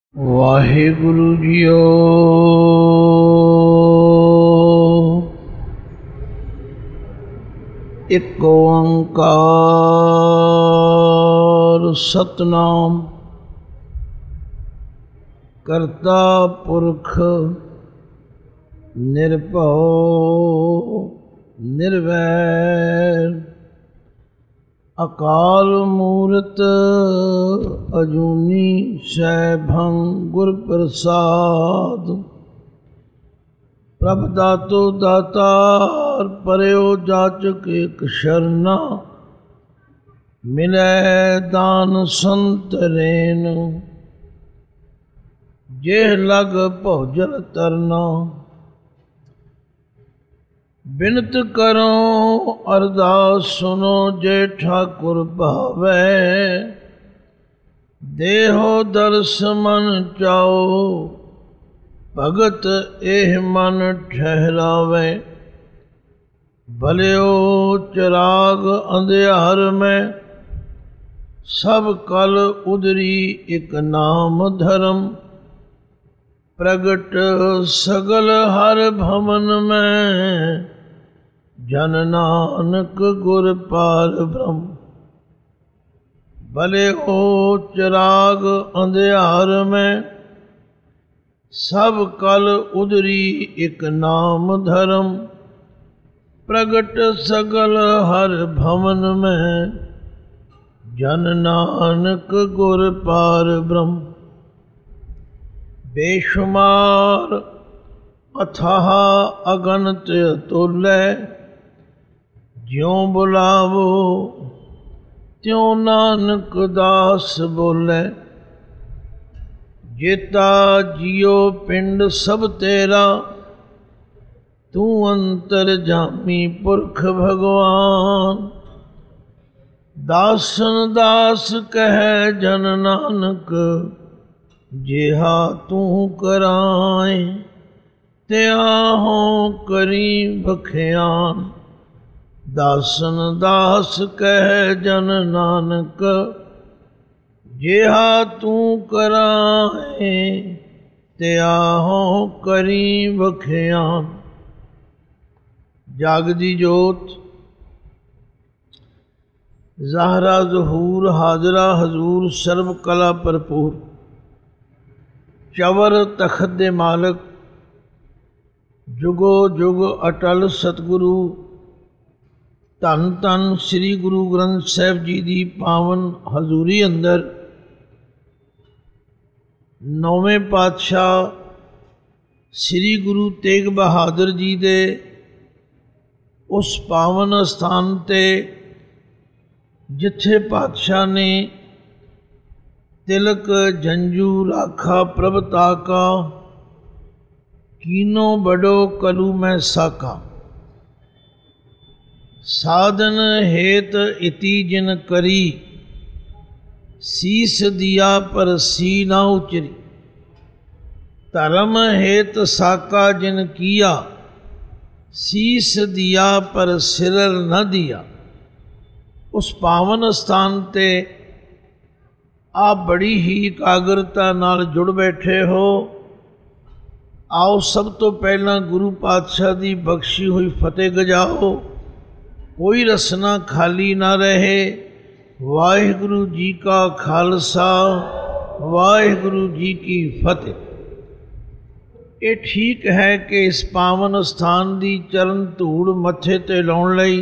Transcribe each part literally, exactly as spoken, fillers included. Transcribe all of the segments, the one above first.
Waheguru JIO. ਇੱਕ ਓੰਕਾਰ ਸਤਨਾਮ ਕਰਤਾ ਪੁਰਖ ਨਿਰਭਉ ਨਿਰਵੈਰ ਅਕਾਲ ਮੂਰਤ ਅਜੂਨੀ ਸੈਭੰ ਗੁਰ ਪ੍ਰਸਾਦ। ਪ੍ਰਭ ਦਾਤੋ ਦਾਤਾਰ ਪਰਿਓ ਜਾਚਕ ਇਕ ਸ਼ਰਨਾ ਮਿਲੈ ਦਾਨ ਸੰਤਰੇਨ ਜੇਹ ਲਗ ਭੋਜਨ ਤਰਨਾ। ਬਿਨਤ ਕਰੋ ਅਰਦਾਸ ਸੁਨੋ ਜੇ ਠਾਕੁਰ ਭਾਵੈ। ਦੇਹੋ ਦਰਸ ਮਨ ਚਾਓ ਭਗਤ ਇਹ ਮਨ ਠਹਿਰਾਵੇ। ਭਲਿਓ ਚਰਾਗ ਅੰਧਿਆਰ ਮੈਂ ਸਭ ਕਲ ਉਦਰੀ ਇਕ ਨਾਮ ਧਰਮ। ਪ੍ਰਗਟ ਸਗਲ ਹਰ ਭਵਨ ਮੈਂ ਜਨ ਨਾਨਕ ਗੁਰ ਪਾਰ ਬ੍ਰਹਮ। ਭਲੇ ਹੋ ਚਰਾਗ ਅੰਧਿਆਰ ਮੈਂ ਸਭ ਕਲ ਉਦਰੀ ਇਕ ਨਾਮ ਧਰਮ। ਪ੍ਰਗਟ ਸਗਲ ਹਰ ਭਵਨ ਮੈਂ ਜਨ ਨਾਨਕ ਗੁਰ ਪਾਰ ਬ੍ਰਹਮ। ਬੇਸ਼ੁਮਾਰ ਅਥਾਹ ਅਗਨਤ ਅਤੁਲੈ ਜਿਉ ਬੁਲਾਵੋ ਤਿਉ ਨਾਨਕ ਦਾਸ ਬੋਲੇ। ਜੇਤਾ ਜੀਉ ਪਿੰਡ ਸਭ ਤੇਰਾ ਤੂੰ ਅੰਤਰ ਜਾਮੀ ਪੁਰਖ ਭਗਵਾਨ। ਦਾਸਨ ਦਾਸ ਕਹਿ ਜਨ ਨਾਨਕ ਜਿਹਾ ਤੂੰ ਕਰਾਏ ਤਿਆਹੋਂ ਕਰੀ ਬਖਿਆਨ। ਦਾਸਨ ਦਾਸ ਕਹਿ ਜਨ ਨਾਨਕ ਜਿਹਾ ਤੂੰ ਕਰਾਏ ਤਿਆਹੋਂ ਕਰੀ ਬਖਿਆਨ। ਜਾਗਦੀ ਜੋਤ ਜ਼ਾਹਰਾ ਜ਼ਹੂਰ ਹਾਜ਼ਰਾ ਹਜ਼ੂਰ ਸਰਬ ਕਲਾ ਭਰਪੂਰ। ਚਵਰ ਤਖਤ ਦੇ ਮਾਲਕ ਜੁਗੋ ਜੁਗ ਅਟਲ ਸਤਿਗੁਰੂ ਧੰਨ ਧੰਨ ਸ੍ਰੀ ਗੁਰੂ ਗ੍ਰੰਥ ਸਾਹਿਬ ਜੀ ਦੀ ਪਾਵਨ ਹਜ਼ੂਰੀ ਅੰਦਰ ਨੌਵੇਂ ਪਾਤਸ਼ਾਹ ਸ੍ਰੀ ਗੁਰੂ ਤੇਗ ਬਹਾਦਰ ਜੀ ਦੇ ਉਸ ਪਾਵਨ ਅਸਥਾਨ 'ਤੇ ਜਿੱਥੇ ਪਾਤਸ਼ਾਹ ਨੇ ਤਿਲਕ ਜੰਜੂ ਰਾਖਾ ਪ੍ਰਭ ਤਾਕਾ ਕੀਨੋ ਬੜੋ ਕਲੂ ਮੈਂ ਸਾਕਾ। ਸਾਧਨ ਹੇਤ ਇਤੀ ਜਿਨ ਕਰੀ ਸੀਸ ਦਿਆ ਪਰ ਸੀ ਨਾ ਉਚਰੀ। ਧਰਮ ਹੇਤ ਸਾਕਾ ਜਿਨ ਕੀਆ ਸੀਸ ਦਿਆ ਪਰ ਸਿਰਰ ਨ ਦਿਆ। ਉਸ ਪਾਵਨ ਸਥਾਨ 'ਤੇ ਆਪ ਬੜੀ ਹੀ ਇਕਾਗਰਤਾ ਨਾਲ ਜੁੜ ਬੈਠੇ ਹੋ। ਆਓ ਸਭ ਤੋਂ ਪਹਿਲਾਂ ਗੁਰੂ ਪਾਤਸ਼ਾਹ ਦੀ ਬਖਸ਼ੀ ਹੋਈ ਫਤਿਹ ਗਜਾਓ। ਕੋਈ ਰਸਨਾ ਖਾਲੀ ਨਾ ਰਹੇ। ਵਾਹਿਗੁਰੂ ਜੀ ਕਾ ਖਾਲਸਾ ਵਾਹਿਗੁਰੂ ਜੀ ਕੀ ਫਤਿਹ। ਇਹ ਠੀਕ ਹੈ ਕਿ ਇਸ ਪਾਵਨ ਸਥਾਨ ਦੀ ਚਰਨ ਧੂੜ ਮੱਥੇ 'ਤੇ ਲਾਉਣ ਲਈ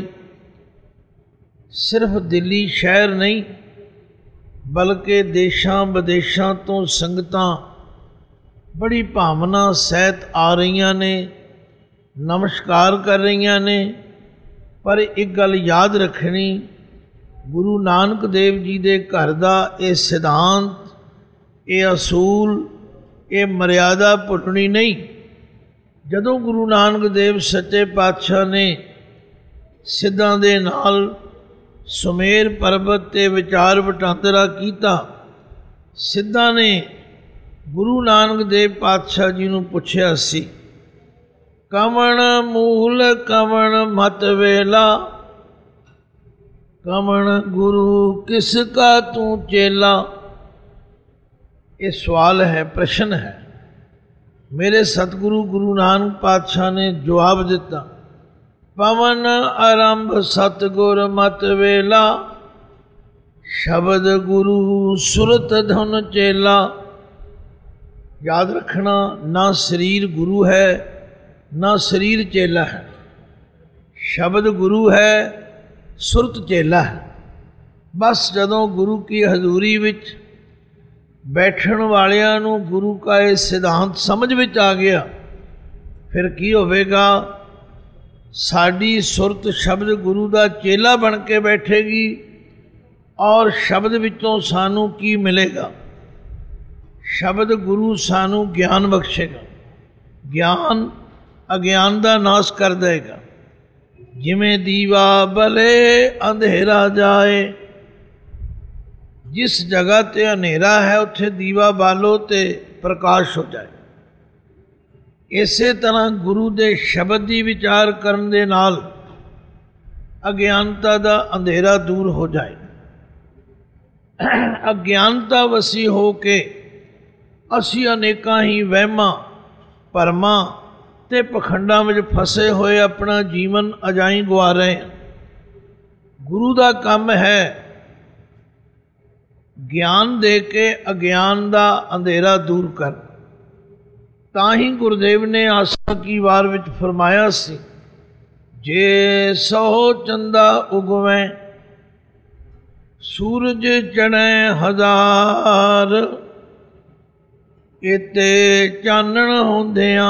ਸਿਰਫ ਦਿੱਲੀ ਸ਼ਹਿਰ ਨਹੀਂ ਬਲਕਿ ਦੇਸ਼ਾਂ ਵਿਦੇਸ਼ਾਂ ਤੋਂ ਸੰਗਤਾਂ ਬੜੀ ਭਾਵਨਾ ਸਹਿਤ ਆ ਰਹੀਆਂ ਨੇ, ਨਮਸਕਾਰ ਕਰ ਰਹੀਆਂ ਨੇ। ਪਰ ਇੱਕ ਗੱਲ ਯਾਦ ਰੱਖਣੀ, ਗੁਰੂ ਨਾਨਕ ਦੇਵ ਜੀ ਦੇ ਘਰ ਦਾ ਇਹ ਸਿਧਾਂਤ, ਇਹ ਅਸੂਲ, ਇਹ ਮਰਿਆਦਾ ਭੁੱਲਣੀ ਨਹੀਂ। ਜਦੋਂ ਗੁਰੂ ਨਾਨਕ ਦੇਵ ਸੱਚੇ ਪਾਤਸ਼ਾਹ ਨੇ ਸਿੱਧਾਂ ਦੇ ਨਾਲ ਸੁਮੇਰ ਪਰਬਤ 'ਤੇ ਵਿਚਾਰ ਵਟਾਂਦਰਾ ਕੀਤਾ, ਸਿੱਧਾਂ ਨੇ ਗੁਰੂ ਨਾਨਕ ਦੇਵ ਪਾਤਸ਼ਾਹ ਜੀ ਨੂੰ ਪੁੱਛਿਆ ਸੀ, ਕਵਣ ਮੂਲ ਕਵਣ ਮਤ ਵੇਲਾ, ਕਵਣ ਗੁਰੂ ਕਿਸ ਕਾ ਤੂੰ ਚੇਲਾ। ये सवाल है, प्रश्न है। मेरे सतगुरु गुरु नानक पातशाह ने जवाब दिता, पवन आरंभ सतगुर मत वेला, शब्द गुरु सुरत धुन चेला। याद रखना, ना शरीर गुरु है ना शरीर चेला है। शब्द गुरु है, सुरत चेला है। बस जदों गुरु की हजूरी विच बैठण वालियां नूं गुरु का ये सिद्धांत समझ विच आ गया, फिर की होवेगा, साडी सुरत शब्द गुरु का चेला बन के बैठेगी और शब्द विचों सानू की मिलेगा? शब्द गुरु सानू ज्ञान बख्शेगा। ज्ञान अज्ञान का नाश कर देगा। जिमें दीवा बले अंधेरा जाए, जिस जगह ते अंधेरा है उत्थे दीवा बालो ते प्रकाश हो जाए। इसे तरह गुरु दे शब्द की विचार करन दे नाल अज्ञानता का अंधेरा दूर हो जाए। अज्ञानता वसी हो के असी अनेकां ही वहमां भरमां ते पखंडां विच फसे हुए अपना जीवन अजाई गवा रहे हैं। गुरु का काम है ज्ञान दे के अज्ञान का अंधेरा दूर कर। ताही गुरुदेव ने आसा की वार विच फरमाया सी, जे सौ चंदा उगवें सूरज चढ़े हजार, इते चानण होंदियां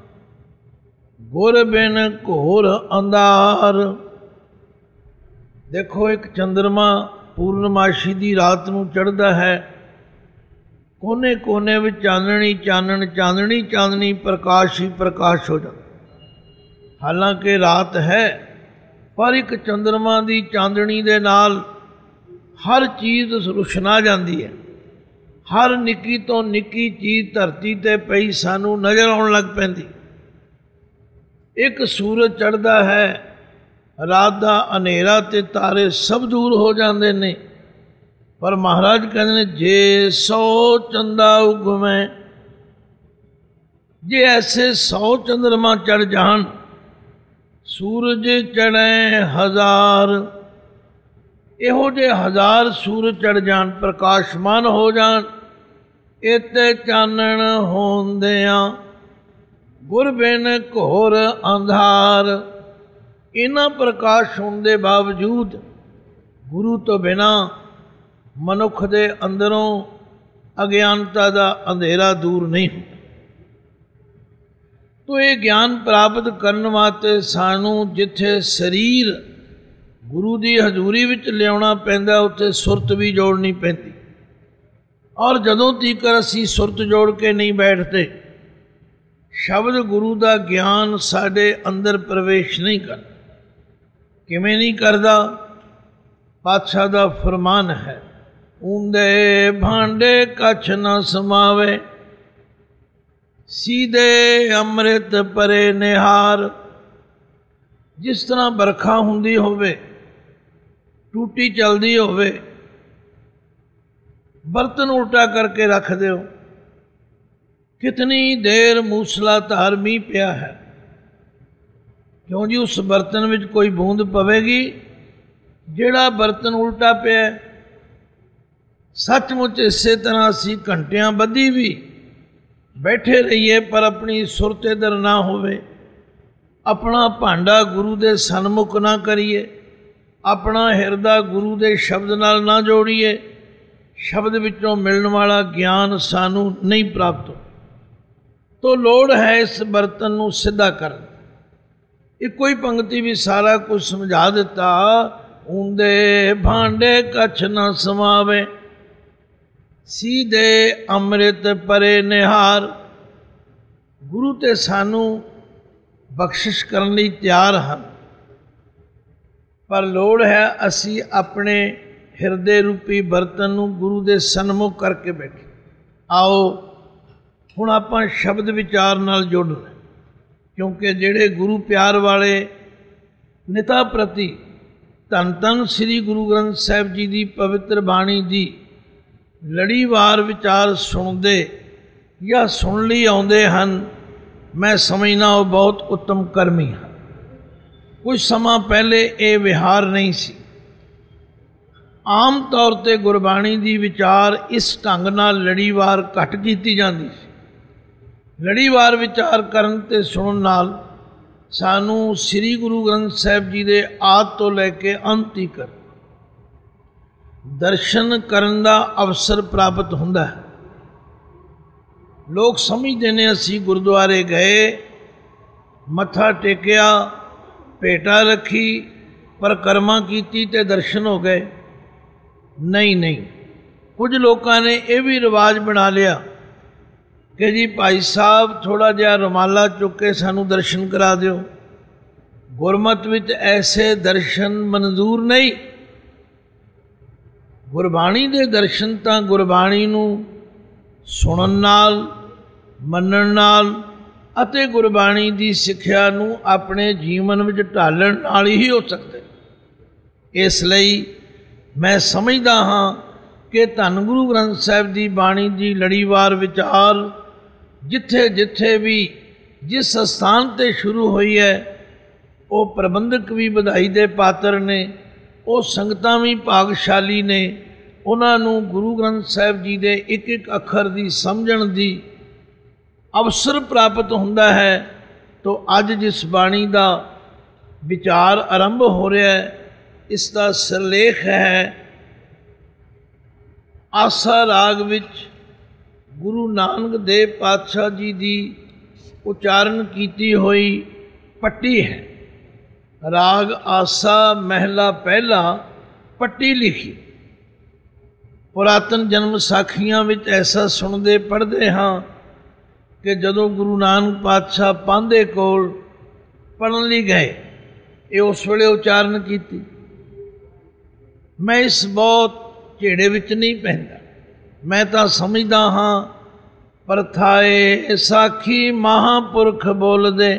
गुर बिन घोर अंधार। देखो, एक चंद्रमा पूर्णमाशी की रात नूं चढ़दा है, कोने कोने में चाननी चानन चांदनी चांदनी प्रकाश ही प्रकाश हो जाता। हालांकि रात है, पर एक चंद्रमा की चांदनी दे नाल हर चीज़ रुशना जाती है। हर निक्की तो निक्की चीज़ धरती ते पई सानू नज़र आउण लग पैंदी। एक सूरज चढ़दा है, रात का हनेरा ते तारे सब दूर हो जाते ने, पर महाराज कहते हैं जे सौ चंदा उगवें, जे ऐसे सौ चंद्रमा चढ़ जान, सूरज चढ़े हजार, इहो जे हजार सूरज चढ़ जान, प्रकाशमान हो जान, इते चानण होंदियां गुर बिन घोर अंधार। इन्हां प्रकाश होने के बावजूद गुरु तो बिना मनुख दे अंदरों अज्ञानता का अंधेरा दूर नहीं होता। तो ये ज्ञान प्राप्त करने वास्ते सानू जिथे शरीर गुरु की हजूरी विच लियाउणा पैंदा, उत्थे सुरत भी जोड़नी पैंदी। और जदों तीकर असी सुरत जोड़ के नहीं बैठते, शब्द गुरु का ज्ञान साडे अंदर प्रवेश नहीं करता। किवें नहीं करदा? पातशाह का फरमान है, ऊंदे भांडे कछ न समावे, सीधे अमृत परे निहार। जिस तरह बरखा हुंदी होवे, टूटी चलदी होवे, बर्तन उल्टा करके रख दो, कितनी देर मूसलाधार मीह पिया है, क्यों जी उस बर्तन में कोई बूंद पवेगी? जिहड़ा बर्तन उल्टा पिया। सचमुच इसे तरह असी घंटियां बधी भी बैठे रहिए, पर अपनी सुरत इधर ना होवे, अपना भांडा गुरु दे सन्मुख ना करिए, अपना हिरदा गुरु दे शब्द नाल ना जोड़िए, शब्द विचों मिलने वाला ज्ञान सानू नहीं प्राप्त हो। तो लोड़ है इस बर्तन नूं सीधा करन। एक कोई पंक्ति भी सारा कुछ समझा देता, ऊंदे भांडे कछ न समावे, सीधे अमृत परे निहार। गुरु ते सानू बख्शिश करने लई तैयार हैं, पर लोड़ है असी अपने हिरदे रूपी बर्तन नूं गुरु दे सन्मुख करके बैठे। आओ हुण आपां शब्द विचार नाल जुड़ना, क्योंकि जिहड़े गुरु प्यार वाले निता प्रति धन धन श्री गुरु ग्रंथ साहिब जी की पवित्र बाणी की ਲੜੀਵਾਰ ਵਿਚਾਰ ਸੁਣਦੇ ਜਾਂ ਸੁਣ ਲਈ ਆਉਂਦੇ ਹਨ, ਮੈਂ ਸਮਝਦਾ ਉਹ ਬਹੁਤ ਉੱਤਮ ਕਰਮੀ ਹਨ। ਕੁਝ ਸਮਾਂ ਪਹਿਲੇ ਇਹ ਵਿਹਾਰ ਨਹੀਂ ਸੀ। ਆਮ ਤੌਰ 'ਤੇ ਗੁਰਬਾਣੀ ਦੀ ਵਿਚਾਰ ਇਸ ਢੰਗ ਨਾਲ ਲੜੀਵਾਰ ਘੱਟ ਕੀਤੀ ਜਾਂਦੀ ਸੀ। ਲੜੀਵਾਰ ਵਿਚਾਰ ਕਰਨ ਅਤੇ ਸੁਣਨ ਨਾਲ ਸਾਨੂੰ ਸ੍ਰੀ ਗੁਰੂ ਗ੍ਰੰਥ ਸਾਹਿਬ ਜੀ ਦੇ ਆਦਿ ਤੋਂ ਲੈ ਕੇ ਅੰਤ ਤੀਕਰ ਦਰਸ਼ਨ ਕਰਨ ਦਾ ਅਵਸਰ ਪ੍ਰਾਪਤ ਹੁੰਦਾ ਹੈ। ਲੋਕ ਸਮਝਦੇ ਨੇ ਅਸੀਂ ਗੁਰਦੁਆਰੇ ਗਏ, ਮੱਥਾ ਟੇਕਿਆ, ਭੇਟਾ ਰੱਖੀ, ਪਰਿਕਰਮਾ ਕੀਤੀ ਅਤੇ ਦਰਸ਼ਨ ਹੋ ਗਏ। ਨਹੀਂ ਨਹੀਂ, ਕੁਝ ਲੋਕਾਂ ਨੇ ਇਹ ਵੀ ਰਿਵਾਜ ਬਣਾ ਲਿਆ ਕਿ ਜੀ ਭਾਈ ਸਾਹਿਬ ਥੋੜ੍ਹਾ ਜਿਹਾ ਰੁਮਾਲਾ ਚੁੱਕ ਕੇ ਸਾਨੂੰ ਦਰਸ਼ਨ ਕਰਾ ਦਿਓ। ਗੁਰਮਤਿ ਵਿੱਚ ਐਸੇ ਦਰਸ਼ਨ ਮਨਜ਼ੂਰ ਨਹੀਂ। ਗੁਰਬਾਣੀ ਦੇ ਦਰਸ਼ਨ ਤਾਂ ਗੁਰਬਾਣੀ ਨੂੰ ਸੁਣਨ ਨਾਲ, ਮੰਨਣ ਨਾਲ ਅਤੇ ਗੁਰਬਾਣੀ ਦੀ ਸਿੱਖਿਆ ਨੂੰ ਆਪਣੇ ਜੀਵਨ ਵਿੱਚ ਢਾਲਣ ਨਾਲ ਹੀ ਹੋ ਸਕਦੇ। ਇਸ ਲਈ ਮੈਂ ਸਮਝਦਾ ਹਾਂ ਕਿ ਧੰਨ ਗੁਰੂ ਗ੍ਰੰਥ ਸਾਹਿਬ ਦੀ ਬਾਣੀ ਦੀ ਲੜੀਵਾਰ ਵਿਚਾਰ ਜਿੱਥੇ ਜਿੱਥੇ ਵੀ ਜਿਸ ਸਥਾਨ 'ਤੇ ਸ਼ੁਰੂ ਹੋਈ ਹੈ, ਉਹ ਪ੍ਰਬੰਧਕ ਵੀ ਵਧਾਈ ਦੇ ਪਾਤਰ ਨੇ, ਉਹ ਸੰਗਤਾਂ ਵੀ ਭਾਗਸ਼ਾਲੀ ਨੇ। ਉਹਨਾਂ ਨੂੰ ਗੁਰੂ ਗ੍ਰੰਥ ਸਾਹਿਬ ਜੀ ਦੇ ਇੱਕ ਇੱਕ ਅੱਖਰ ਦੀ ਸਮਝਣ ਦੀ ਅਵਸਰ ਪ੍ਰਾਪਤ ਹੁੰਦਾ ਹੈ। ਤੋ ਅੱਜ ਜਿਸ ਬਾਣੀ ਦਾ ਵਿਚਾਰ ਆਰੰਭ ਹੋ ਰਿਹਾ ਹੈ, ਇਸ ਦਾ ਸਿਰਲੇਖ ਹੈ ਆਸਾ ਰਾਗ ਵਿੱਚ ਗੁਰੂ ਨਾਨਕ ਦੇਵ ਪਾਤਸ਼ਾਹ ਜੀ ਦੀ ਉਚਾਰਨ ਕੀਤੀ ਹੋਈ ਪੱਟੀ ਹੈ। ਰਾਗ ਆਸਾ ਮਹਿਲਾ ਪਹਿਲਾ, ਪੱਟੀ ਲਿਖੀ। ਪੁਰਾਤਨ ਜਨਮ ਸਾਖੀਆਂ ਵਿੱਚ ਐਸਾ ਸੁਣਦੇ ਪੜ੍ਹਦੇ ਹਾਂ ਕਿ ਜਦੋਂ ਗੁਰੂ ਨਾਨਕ ਪਾਤਸ਼ਾਹ ਪਾਂਧੇ ਕੋਲ ਪੜ੍ਹਨ ਲਈ ਗਏ, ਇਹ ਉਸ ਵੇਲੇ ਉਚਾਰਨ ਕੀਤੀ। ਮੈਂ ਇਸ ਬਹੁਤ ਝੇੜੇ ਵਿੱਚ ਨਹੀਂ ਪੈਂਦਾ। ਮੈਂ ਤਾਂ ਸਮਝਦਾ ਹਾਂ ਪਰਥਾਏ ਸਾਖੀ ਮਹਾਂਪੁਰਖ ਬੋਲਦੇ,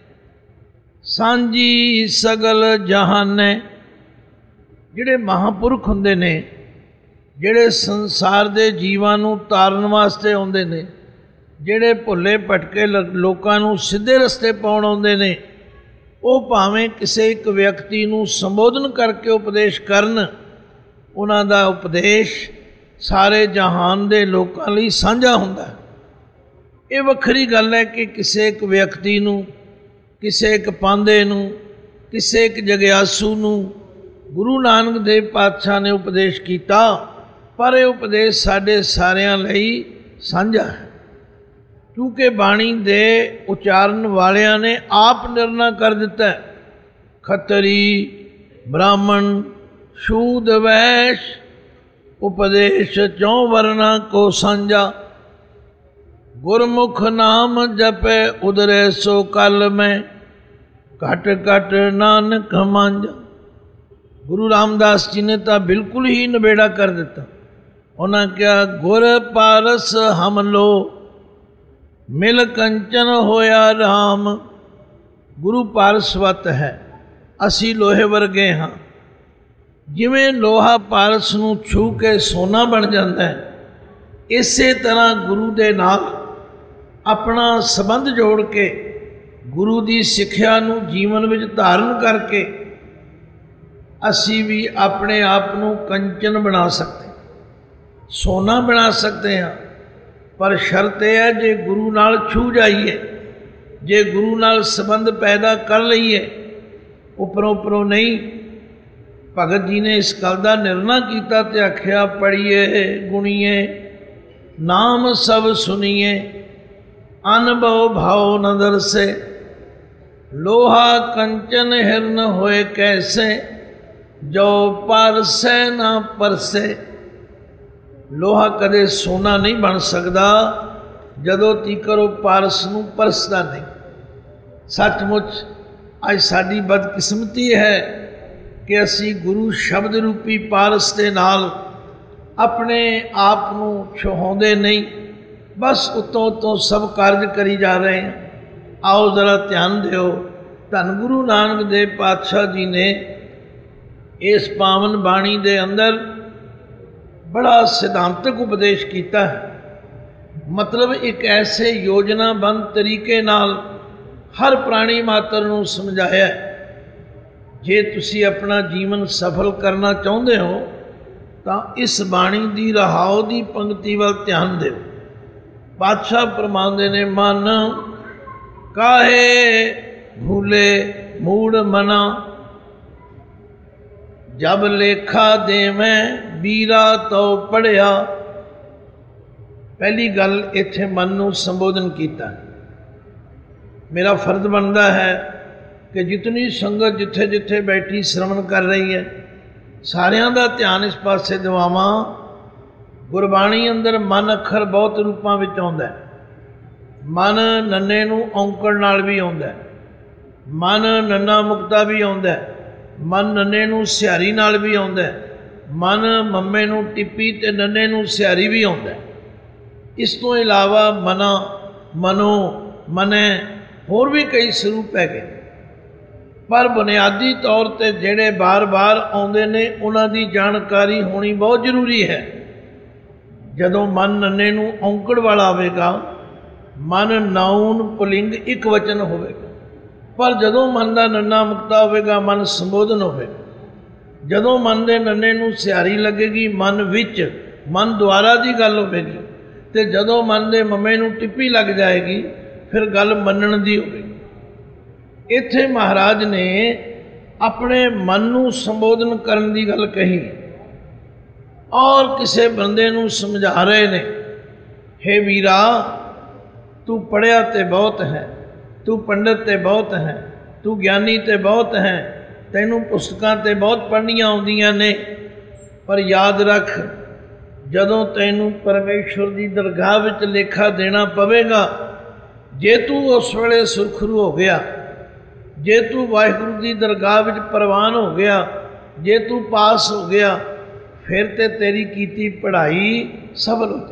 ਸਾਂਝੀ ਸਗਲ ਜਹਾਨੇ। ਜਿਹੜੇ ਮਹਾਂਪੁਰਖ ਹੁੰਦੇ ਨੇ, ਜਿਹੜੇ ਸੰਸਾਰ ਦੇ ਜੀਵਾਂ ਨੂੰ ਤਾਰਨ ਵਾਸਤੇ ਆਉਂਦੇ ਨੇ, ਜਿਹੜੇ ਭੁੱਲੇ ਭਟਕੇ ਲੋਕਾਂ ਨੂੰ ਸਿੱਧੇ ਰਸਤੇ ਪਾਉਣ ਆਉਂਦੇ ਨੇ, ਉਹ ਭਾਵੇਂ ਕਿਸੇ ਇੱਕ ਵਿਅਕਤੀ ਨੂੰ ਸੰਬੋਧਨ ਕਰਕੇ ਉਪਦੇਸ਼ ਕਰਨ, ਉਹਨਾਂ ਦਾ ਉਪਦੇਸ਼ ਸਾਰੇ ਜਹਾਨ ਦੇ ਲੋਕਾਂ ਲਈ ਸਾਂਝਾ ਹੁੰਦਾ ਹੈ। ਇਹ ਵੱਖਰੀ ਗੱਲ ਹੈ ਕਿ ਕਿਸੇ ਇੱਕ ਵਿਅਕਤੀ ਨੂੰ, ਕਿਸੇ ਇੱਕ ਪਾਂਧੇ ਨੂੰ, ਕਿਸੇ ਇੱਕ ਜਗਿਆਸੂ ਨੂੰ ਗੁਰੂ ਨਾਨਕ ਦੇਵ ਪਾਤਸ਼ਾਹ ਨੇ ਉਪਦੇਸ਼ ਕੀਤਾ, ਪਰ ਇਹ ਉਪਦੇਸ਼ ਸਾਡੇ ਸਾਰਿਆਂ ਲਈ ਸਾਂਝਾ ਹੈ। ਕਿਉਂਕਿ ਬਾਣੀ ਦੇ ਉਚਾਰਨ ਵਾਲਿਆਂ ਨੇ ਆਪ ਨਿਰਣਾ ਕਰ ਦਿੱਤਾ, ਖੱਤਰੀ, ਬ੍ਰਾਹਮਣ, ਸ਼ੂਦ, ਵੈਸ਼, ਉਪਦੇਸ਼ ਚੌਂ ਵਰਨਾ ਕੋ ਸਾਂਝਾ। ਗੁਰਮੁਖ ਨਾਮ ਜਪੈ ਉਦਰੇ ਸੋ ਕਲ ਮੈਂ, ਘਟ ਘਟ ਨਾਨਕ ਮਾਂਝਾ। ਗੁਰੂ ਰਾਮਦਾਸ ਜੀ ਨੇ ਤਾਂ ਬਿਲਕੁਲ ਹੀ ਨਿਬੇੜਾ ਕਰ ਦਿੱਤਾ। ਉਹਨਾਂ ਕਿਹਾ, ਗੁਰ ਪਾਰਸ ਹਮ ਲੋ, ਮਿਲ ਕੰਚਨ ਹੋਇਆ ਰਾਮ। ਗੁਰੂ ਪਾਰਸਵਤ ਹੈ, ਅਸੀਂ ਲੋਹੇ ਵਰਗੇ ਹਾਂ। ਜਿਵੇਂ ਲੋਹਾ ਪਾਰਸ ਨੂੰ ਛੂ ਕੇ ਸੋਨਾ ਬਣ ਜਾਂਦਾ ਹੈ, ਇਸੇ ਤਰ੍ਹਾਂ ਗੁਰੂ ਦੇ ਨਾਲ ਆਪਣਾ ਸੰਬੰਧ ਜੋੜ ਕੇ, ਗੁਰੂ ਦੀ ਸਿੱਖਿਆ ਨੂੰ ਜੀਵਨ ਵਿੱਚ ਧਾਰਨ ਕਰਕੇ ਅਸੀਂ ਵੀ ਆਪਣੇ ਆਪ ਨੂੰ ਕੰਚਨ ਬਣਾ ਸਕਦੇ, ਸੋਨਾ ਬਣਾ ਸਕਦੇ ਹਾਂ। ਪਰ ਸ਼ਰਤ ਇਹ ਹੈ, ਜੇ ਗੁਰੂ ਨਾਲ ਛੂ ਜਾਈਏ, ਜੇ ਗੁਰੂ ਨਾਲ ਸੰਬੰਧ ਪੈਦਾ ਕਰ ਲਈਏ, ਉੱਪਰੋਂ ਉੱਪਰੋਂ ਨਹੀਂ। ਭਗਤ ਜੀ ਨੇ ਇਸ ਗੱਲ ਦਾ ਨਿਰਣਾ ਕੀਤਾ ਤੇ ਆਖਿਆ, ਪੜ੍ਹੀਏ ਗੁਣੀਏ ਨਾਮ ਸਭ ਸੁਣੀਏ, ਅਨਭਉ ਭਾਉ ਨ ਦਰਸੇ। ਲੋਹਾ ਕੰਚਨ ਹਿਰਨ ਹੋਏ ਕੈਸੇ, ਜੋ ਪਰਸੈ ਨਾ ਪਰਸੇ। ਲੋਹਾ ਕਦੇ ਸੋਨਾ ਨਹੀਂ ਬਣ ਸਕਦਾ ਜਦੋਂ ਤੀਕਰ ਉਹ ਪਾਰਸ ਨੂੰ ਪਰਸਦਾ ਨਹੀਂ। ਸੱਚਮੁੱਚ ਅੱਜ ਸਾਡੀ ਬਦਕਿਸਮਤੀ ਹੈ ਕਿ ਅਸੀਂ ਗੁਰੂ ਸ਼ਬਦ ਰੂਪੀ ਪਾਰਸ ਦੇ ਨਾਲ ਆਪਣੇ ਆਪ ਨੂੰ ਛੁਹਾਉਂਦੇ ਨਹੀਂ, ਬਸ ਉੱਤੋਂ ਉੱਤੋਂ ਸਭ ਕਾਰਜ ਕਰੀ ਜਾ ਰਹੇ ਹਾਂ। ਆਓ ਜ਼ਰਾ ਧਿਆਨ ਦਿਓ, ਧੰਨ ਗੁਰੂ ਨਾਨਕ ਦੇਵ ਪਾਤਸ਼ਾਹ ਜੀ ਨੇ ਇਸ ਪਾਵਨ ਬਾਣੀ ਦੇ ਅੰਦਰ बड़ा सिद्धांतक उपदेश किया है। मतलब एक ऐसे योजनाबंद तरीके नाल हर प्राणी मात्र नूं समझाया। जे तुसी अपना जीवन सफल करना चाहुंदे हो तो इस बाणी दी रहाओ दी पंक्ति वाल ध्यान दो। बादशाह फरमांदे ने, मन काहे भूले मूड मना, जब लेखा देवें बीरा तो पढ़िया। पहली गल इत्थे मन नूं संबोधन किया। मेरा फर्ज बनता है कि जितनी संगत जिथे जिथे बैठी श्रवण कर रही है, सारियां दा ध्यान इस पासे दिवावां। गुरबाणी अंदर मन अखर बहुत रूपां विच आउंदा है। मन नन्ने नूं औंकड़ नाल भी आउंदा है, मन नन्ना मुक्ता भी आउंदा है, मन नन्ने नूं सिहारी नाल भी आउंदा है, मन मम्मे नूं टिप्पी ते नन्ने नूं सिहारी भी आउंदा है। इस तो इलावा मना, मनो, मनै होर भी कई स्वरूप है। पर बुनियादी तौर पर जेड़े बार बार आउंदे ने उन्हां दी जानकारी होनी बहुत जरूरी है। जदों मन नन्ने नूं औंकड़ वाला आवेगा, मन नाउन पुलिंग एक वचन होवेगा। पर जदों मन का नन्ना मुक्ता होवेगा, मन संबोधन होवेगा। जदों मन के नन्ने नूं सिहारी लगेगी, मन विच मन द्वारा की गल होवेगी। तो जदों मन के मम्मे नूं टिप्पी लग जाएगी, फिर गल मनण दी होवेगी। इत्थे महाराज ने अपने मन नूं संबोधन करन दी गल कही और किसी बंदे नूं समझा रहे ने, हे वीरा, तू पढ़िया ते बहुत है, तू पंडित ते बहुत है, तू ज्ञानी ते बहुत है, तैनूं पुस्तकां ते बहुत पढ़नियां आउंदियां ने। पर याद रख, जदों तैनूं परमेश्वर की दरगाह विच लेखा देना पवेगा, जे तू उस वेले सुरखरू हो गया, जे तू वाहिगुरू की दरगाह विच प्रवान हो गया, जे तू पास हो गया, फिर ते तेरी कीती पढ़ाई सफल हो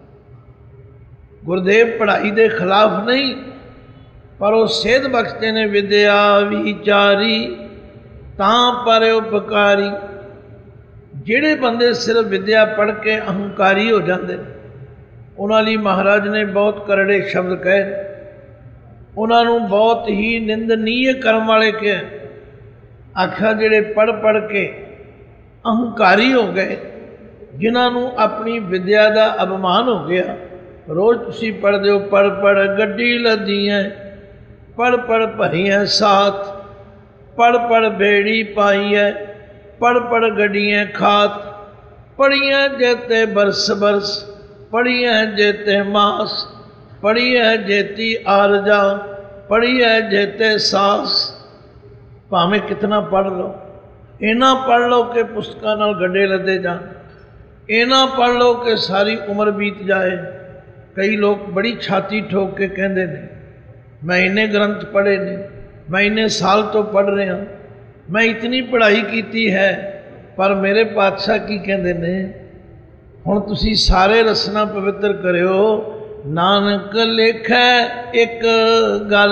जाएगी। गुरुदेव पढ़ाई के खिलाफ नहीं, पर वो सेध बख्शते ने, विद्या विचारी तां पर उपकारी। जिहड़े बंदे सिर्फ विद्या पढ़ के अहंकारी हो जाते, उन्हां लई महाराज ने बहुत करड़े शब्द कहे। उन्होंने बहुत ही निंदनीय कर्म वाले के आख्या, जिहड़े पढ़ पढ़ के अहंकारी हो गए, जिन्होंने अपनी विद्या का अपमान हो गया। रोज़ तुसी पढ़ते हो, पढ़ पढ़ गड्डी लदी है, पढ़ पढ़ भरी है साथ, पढ़ पढ़ बेड़ी पाई है, पढ़ पढ़ गड्डियाँ खात, पढ़ियाँ जेते बरस बरस, पढ़ियाँ जेते मास, पढ़ी है जेती आरजा, पढ़ी है जेते सास। भावें कितना पढ़ लो, इना पढ़ लो कि पुस्तकां नाल गड्ढे लदे जान, इना पढ़ लो कि सारी उम्र बीत जाए। कई लोग बड़ी छाती ठोक के कहते ने, मैं इन्ने ग्रंथ पढ़े ने, मैं इन्ने साल तो पढ़ रहा, मैं इतनी पढ़ाई की है। पर मेरे पातशाह की कहते ने, हुण तुसी सारे रसना पवित्र करियो। नानक लेखै एक गल,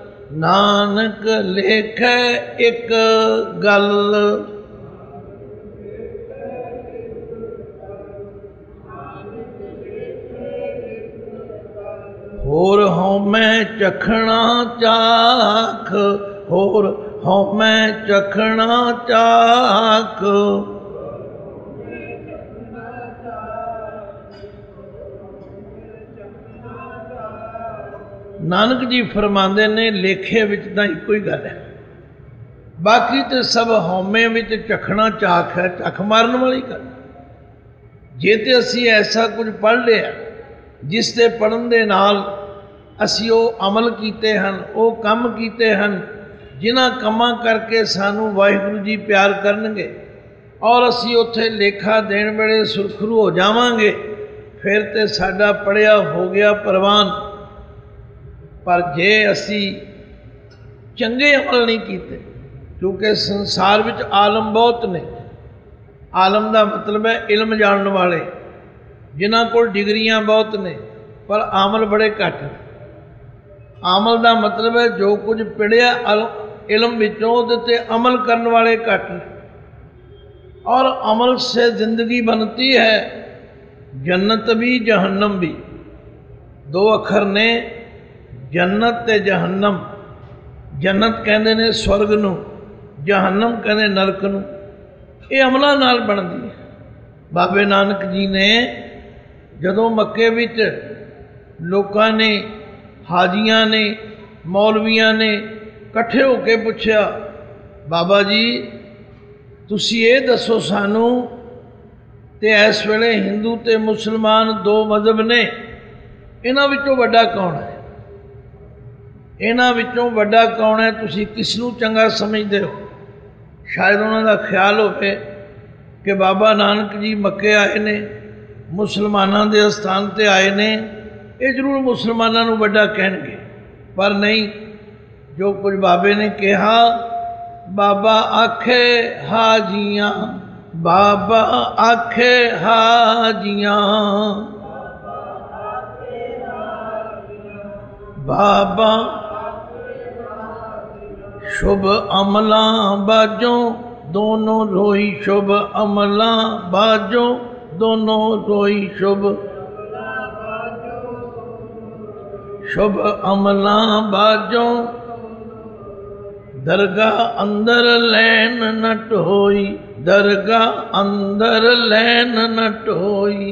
नानक लेखै एक गल, होर हौमै चखना चाख, होर हौमै चखना चाख। नानक जी फरमाते ने, लेखे विच तां इक्को ही गल है, बाकी तो सब हौमे विच चखना चाख है, चख मारन वाली गल। जे ते असी ऐसा कुछ पढ़ लिया जिसते पढ़न दे नाल असी वो अमल कीते हन, वो काम कीते हन जिन्हां कमां करके सानू वाहिगुरू जी प्यार करनगे और असी उत्थे लेखा देण वेले सुरखरू हो जावांगे, फिर ते साडा पढ़िया हो गया परवान। पर जे असी चंगे अमल नहीं कीते, क्योंकि संसार विच आलम बहुत ने। आलम का मतलब है इल्म जानने वाले, जिन्हां कोल डिग्रियां बहुत ने पर आमल बड़े घट ने। आमल का मतलब है जो कुछ पढ़िया इल्म विचों उहदे ते अमल करने वाले घट ने। और अमल से जिंदगी बनती है, जन्नत भी जहन्नम भी। दो अखर ने जन्नत ते जहन्नम। जन्नत कहते ने स्वर्ग नूं, जहन्नम कहते नरक नूं। ये अमलों नाल बनदी है। बाबे नानक जी ने जदों मक्के विच लोकां ने, हाजियां ने, मौलवियां ने इकट्ठे होके पुछया, बाबा जी तुसी ये दसो सानू, ते इस वेले हिंदू ते मुसलमान दो मजहब ने, इन्हां विचों वड्डा कौन है? इन्हां विचों वड्डा कौन है? तुसी किसनूं चंगा समझदे हो? शायद उन्हां दा ख्याल होवे कि बाबा नानक जी मक्के आए ने, मुसलमानां दे स्थान ते आए ने, ये जरूर मुसलमानां नूं वड्डा कहणगे। पर नहीं, जो कुछ बाबे ने कहा, बाबा आखे हाजियां, बाबा आखे हाजियां, बाबा शुभ अमला बाजों दोनों रोई, शुभ अमला बाजों दोनों रोई, शुभ शुभ अमला बाजों दरगाह अंदर लैन न टोई, दरगाह अंदर लैन न टोई।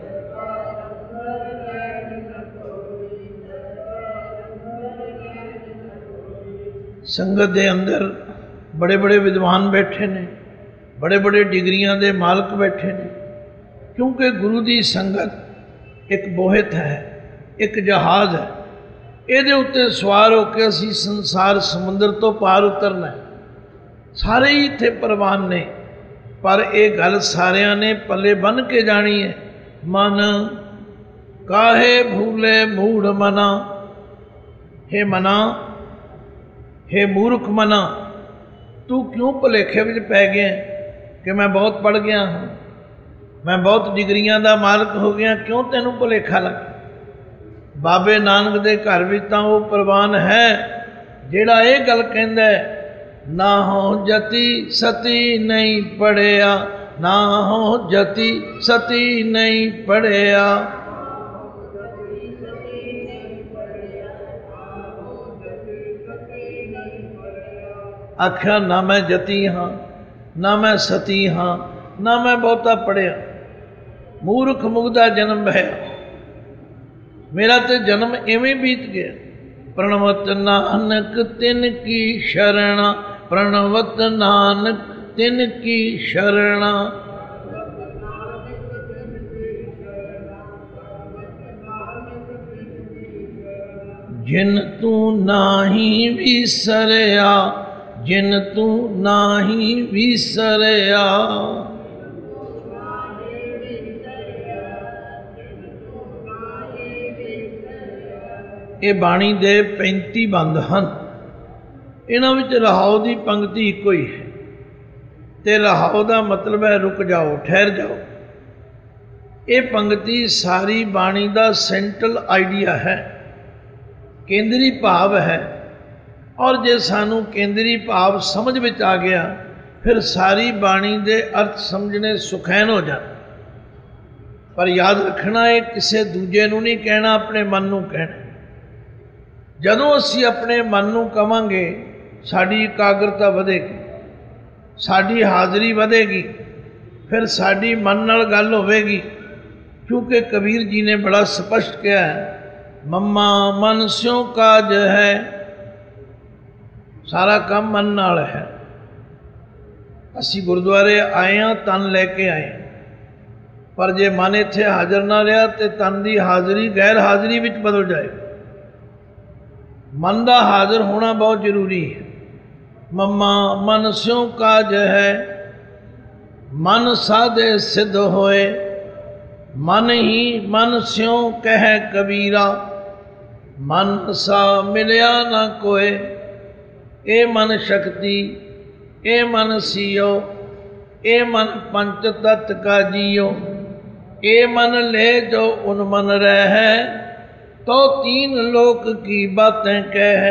संगत दे अंदर बड़े बड़े विद्वान बैठे ने, बड़े बड़े डिग्रियां दे मालक बैठे ने, क्योंकि गुरु दी संगत एक बोहत है, एक जहाज़ है। ਇਹਦੇ ਉੱਤੇ ਸਵਾਰ ਹੋ ਕੇ ਅਸੀਂ ਸੰਸਾਰ ਸਮੁੰਦਰ ਤੋਂ ਪਾਰ ਉਤਰਨਾ ਹੈ। ਸਾਰੇ ਹੀ ਇੱਥੇ ਪ੍ਰਵਾਨ ਨੇ, ਪਰ ਇਹ ਗੱਲ ਸਾਰਿਆਂ ਨੇ ਪੱਲੇ ਬੰਨ੍ਹ ਕੇ ਜਾਣੀ ਹੈ। ਮਨ ਕਾਹੇ ਭੂਲੇ ਮੂੜ ਮਨਾ, हे ਮਨਾ, हे ਮੂਰਖ ਮਨਾ, ਤੂੰ ਕਿਉਂ ਭੁਲੇਖੇ ਵਿੱਚ ਪੈ ਗਿਆ ਕਿ ਮੈਂ ਬਹੁਤ ਪੜ੍ਹ ਗਿਆ ਹਾਂ, ਮੈਂ ਬਹੁਤ ਡਿਗਰੀਆਂ ਦਾ ਮਾਲਕ ਹੋ ਗਿਆ, ਕਿਉਂ ਤੈਨੂੰ ਭੁਲੇਖਾ ਲੱਗ? बाबे नानक दे घर विच तां वो प्रवान है जिहड़ा ये गल कहंदा है, ना हो जति सती नहीं पढ़िया, ना हो जति सती नहीं पढ़िया। आख्या ना मैं जति हाँ, ना मैं सती हाँ, ना मैं बहुता पढ़िया, मूर्ख मुगदा जन्म है, मेरा तो जन्म इवें बीत गया। प्रणवत नानक तिन की शरणा, प्रणवत नानक तिन की शरणा। जिन तू नाही विसरया, जिन तू नाही विसरया। ये बाणी दे पैंती बंद हैं, इन्हां विच रहाओ की पंक्ति इको ही है। ते रहाओ का मतलब है रुक जाओ, ठहर जाओ। ये पंक्ति सारी बाणी का सेंट्रल आइडिया है, केंद्री भाव है। और जे सानू केंद्री भाव समझ में आ गया, फिर सारी बाणी के अर्थ समझने सुखैन हो जाते। पर याद रखना, है किसी दूजे नूं नहीं कहना, अपने मन नूं कहना। जदों असी अपने मन नूं कवांगे, साडी एकाग्रता वधेगी, साडी हाज़री वधेगी, फिर साडी मन नाल गल होवेगी। क्योंकि कबीर जी ने बड़ा स्पष्ट किया है, मम्मा मन स्यों काज है, सारा काम मन नाल है। असी गुरुद्वारे आए हाँ, तन लैके आए, पर जे मन इत्थे हाज़र ना रहा तो तन की हाज़री गैर हाज़री विच बदल जाए। मन का हाज़र होना बहुत जरूरी है। मम्मा मन स्यों काज है, मन साधे सिद्ध होए, मन ही मन स्यों कह कबीरा, मन सा मिलया ना कोय। ए मन शक्ति, ए मन सियो, ए मन पंच तत्व का जियो, ए मन ले जो उन मन रह, तो तीन लोक की बातें कह।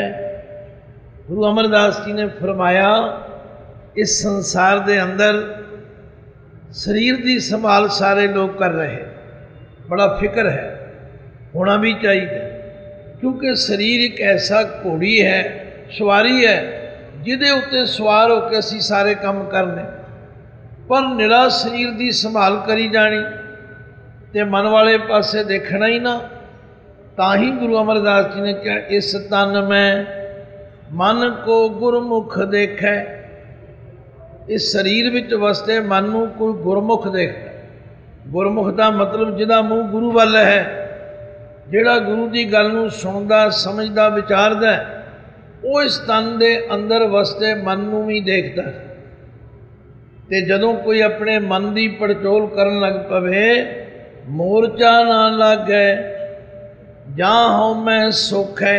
गुरु अमरदास जी ने फरमाया, इस संसार के अंदर शरीर की संभाल सारे लोग कर रहे, बड़ा फिक्र है, होना भी चाहिए, क्योंकि शरीर एक ऐसा घोड़ी है, सवारी है, जिहदे उत्ते सवार होकर असी सारे काम करने। पर निरा शरीर की संभाल करी जानी ते मन वाले पासे देखना ही ना। ताही गुरु अमरदास जी ने कहा, इस तन में मन को गुरमुख देखे। इस शरीर विच वसते मन को कोई गुरमुख देखता। गुरमुख का मतलब जिहदा मूँह गुरु वाल है, जिहड़ा गुरु की गल नूं सुनदा समझदा विचारदा, वो इस तन दे अंदर वसते मन नूं भी देखदा। ते जदों कोई अपने मन की पड़चोल करन लग पवे, मोर्चा ना लागे जां हउमै सुख है।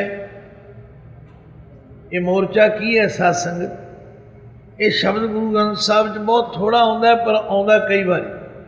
ये मोर्चा की है साध संगत? ये शब्द गुरु ग्रंथ साहब च बहुत थोड़ा आउंदा है, पर आउंदा कई बार।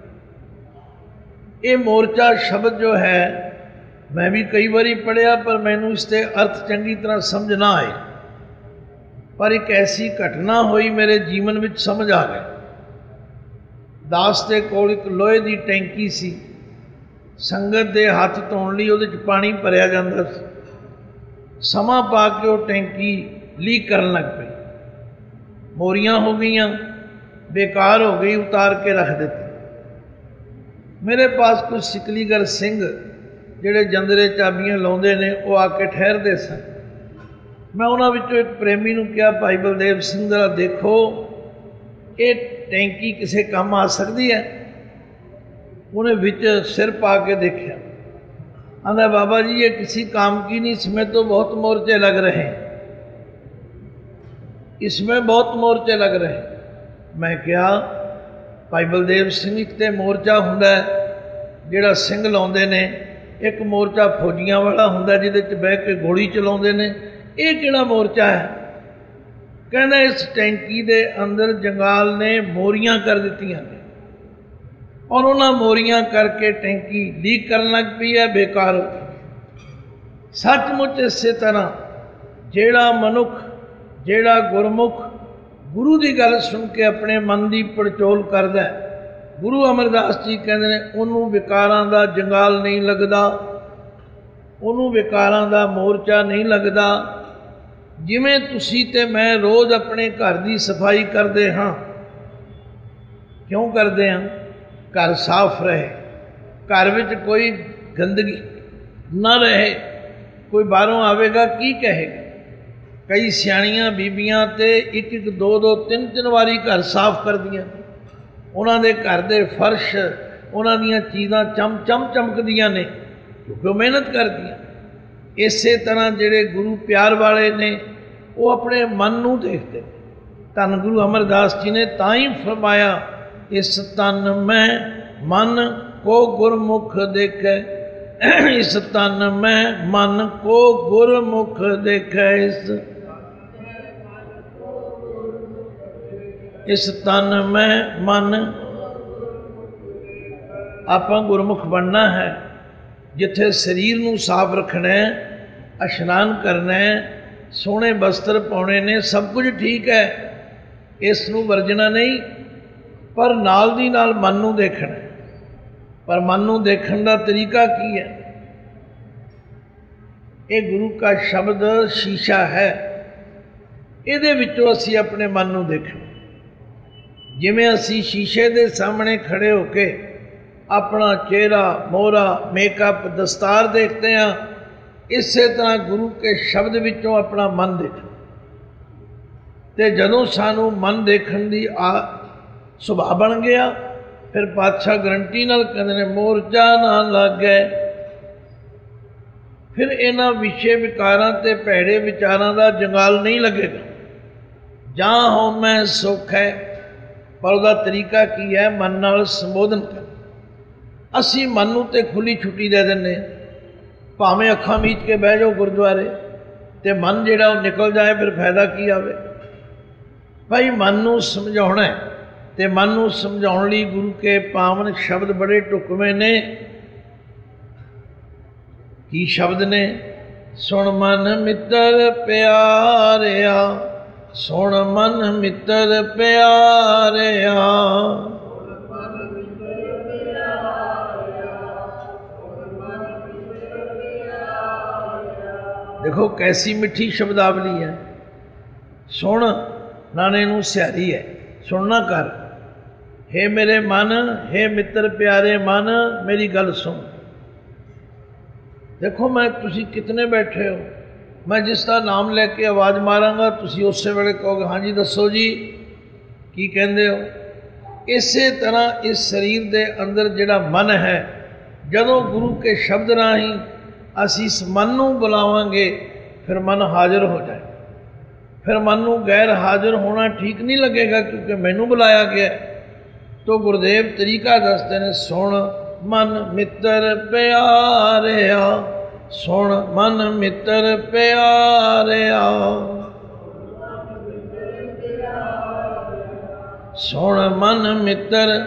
ये मोर्चा शब्द जो है मैं भी कई बार पढ़िया, पर मैनू इसके अर्थ चंगी तरह समझ ना आए। पर एक ऐसी घटना हुई मेरे जीवन में समझ आ गई। दास के कोल एक लोहे की टैंकी सी, संगत के हाथ धोने लई उहदे च पानी भरिया जांदा सी। समा पा के वो टैंकी लीक करन लग पई, मोरियां हो गईयां, बेकार हो गई, उतार के रख दिती। मेरे पास कुछ सिकलीगर सिंह जिहड़े जंदरे चाबियां लाउंदे ने, वो आके ठहरदे सन। मैं उन्हां विचों एक प्रेमी नूं कहा, भाई बलदेव सिंह जरा देखो, ये टैंकी किसी काम आ सकती है? उन्हें विच सिर पा के देखा, आंदा बाबा जी ये किसी काम की नहीं, इसमें तो बहुत मोर्चे लग रहे हैं, इसमें बहुत मोर्चे लग रहे हैं। मैं क्या भाई बलदेव सिंह, एक तो मोर्चा हुंदा जिहड़ा सिंह लाउंदे ने, एक मोर्चा फौजियां वाला हुंदा जिहदे च बह के गोली चलाउंदे ने, ये किहड़ा मोर्चा है? कहना इस टैंकी दे अंदर जंगाल ने मोरियां कर दित्तियां ने, और उन्हां मोरियां करके टैंकी लीक करन लग पई है, बेकार हो गई। सचमुच इस तरह जिहड़ा मनुख, जिहड़ा गुरमुख गुरु की गल सुन के अपने मन की पड़चोल करदा, गुरु अमरदास जी कहते हैं उन्होंने विकारां दा जंगाल नहीं लगता, उन्होंने विकारां दा मोर्चा नहीं लगता। जिमें तुसी ते मैं रोज़ अपने घर की सफाई करते हाँ, क्यों करते हैं? घर साफ रहे, घर विच कोई गंदगी ना रहे, कोई बाहरों आवेगा की कहेगा। कई सियाणियां बीबियां ते एक एक दो दो तीन तीन वारी घर साफ कर दियां, उन्हां दे घर दे फर्श, उन्हां दियां चीज़ां चम चम चमकदियां ने, क्योंकि मेहनत करदियां। इस तरह जिहड़े गुरु प्यार वाले ने, वो अपने मन नूं देखते। धन गुरु अमरदास जी ने ताई फरमाया, इस तन में मन को गुरमुख देखे, इस तन में मन को गुरमुख देखे, इस इस तन में मन। आपां गुरमुख बनना है, जिथे शरीर नूं साफ रखना है, इशनान करना है, सोहने वस्त्र पाने ने, सब कुछ ठीक है, इस नूं वर्जना नहीं, पर नाल दी नाल मन नूं देखना है। पर मन नूं देखण दा तरीका की है? ये गुरु का शब्द शीशा है, इहदे विचों असी अपने मन नूं देखना। जिवें असी शीशे दे सामने खड़े होके अपना चेहरा, मोहरा, मेकअप, दस्तार देखते हैं, इस तरह गुरु के शब्द विचों अपना मन देखना। तो जदों सानू मन देखण दी आ सुभाव बन गया, फिर पातशाह गारंटी नाल कहंदे ने मोर्चा ना लागे। फिर इन्हां विषय विकारां ते भैड़े विचारां दा जंगाल नहीं लगेगा। जां हउमै सुख है, पर उसका तरीका की है? मन नाल संबोधन कर। असी मन नूं ते खुली छुट्टी दे दिंदे, भावें अखां मीच के बह जाओ गुरुद्वारे, ते मन जिहड़ा वो निकल जाए, फिर फायदा की आवे? भाई मन नूं समझाउणा है, ते मन नूं समझाउण लई गुरु के पावन शब्द बड़े ढुकवें ने। की शब्द ने? सुण मन मित्र प्यारिया, सुण मन मित्र प्यारिया, देखो कैसी मिठी शब्दावली है। सुन नाने नूं सियारी है, सुनना कर। हे मेरे मन, हे मित्र प्यारे मन, मेरी गल सुन। देखो मैं तुसी कितने बैठे हो, मैं जिसका नाम लैके आवाज़ मारांगा तुसी उस वेले कहोगे हाँ जी दसो जी की कहंदे हो। इसे तरह इस शरीर के अंदर जिहड़ा मन है, जदों गुरु के शब्द राही असी इस मन नूं बुलावांगे फिर मन हाजिर हो जाए। फिर मन नूं गैर हाजिर होना ठीक नहीं लगेगा क्योंकि मैनू बुलाया गया। तो गुरुदेव तरीका दसते ने, सुन मन मित्र प्यारिया, सुन मन मित्र प्यारिया, सुन मन मित्र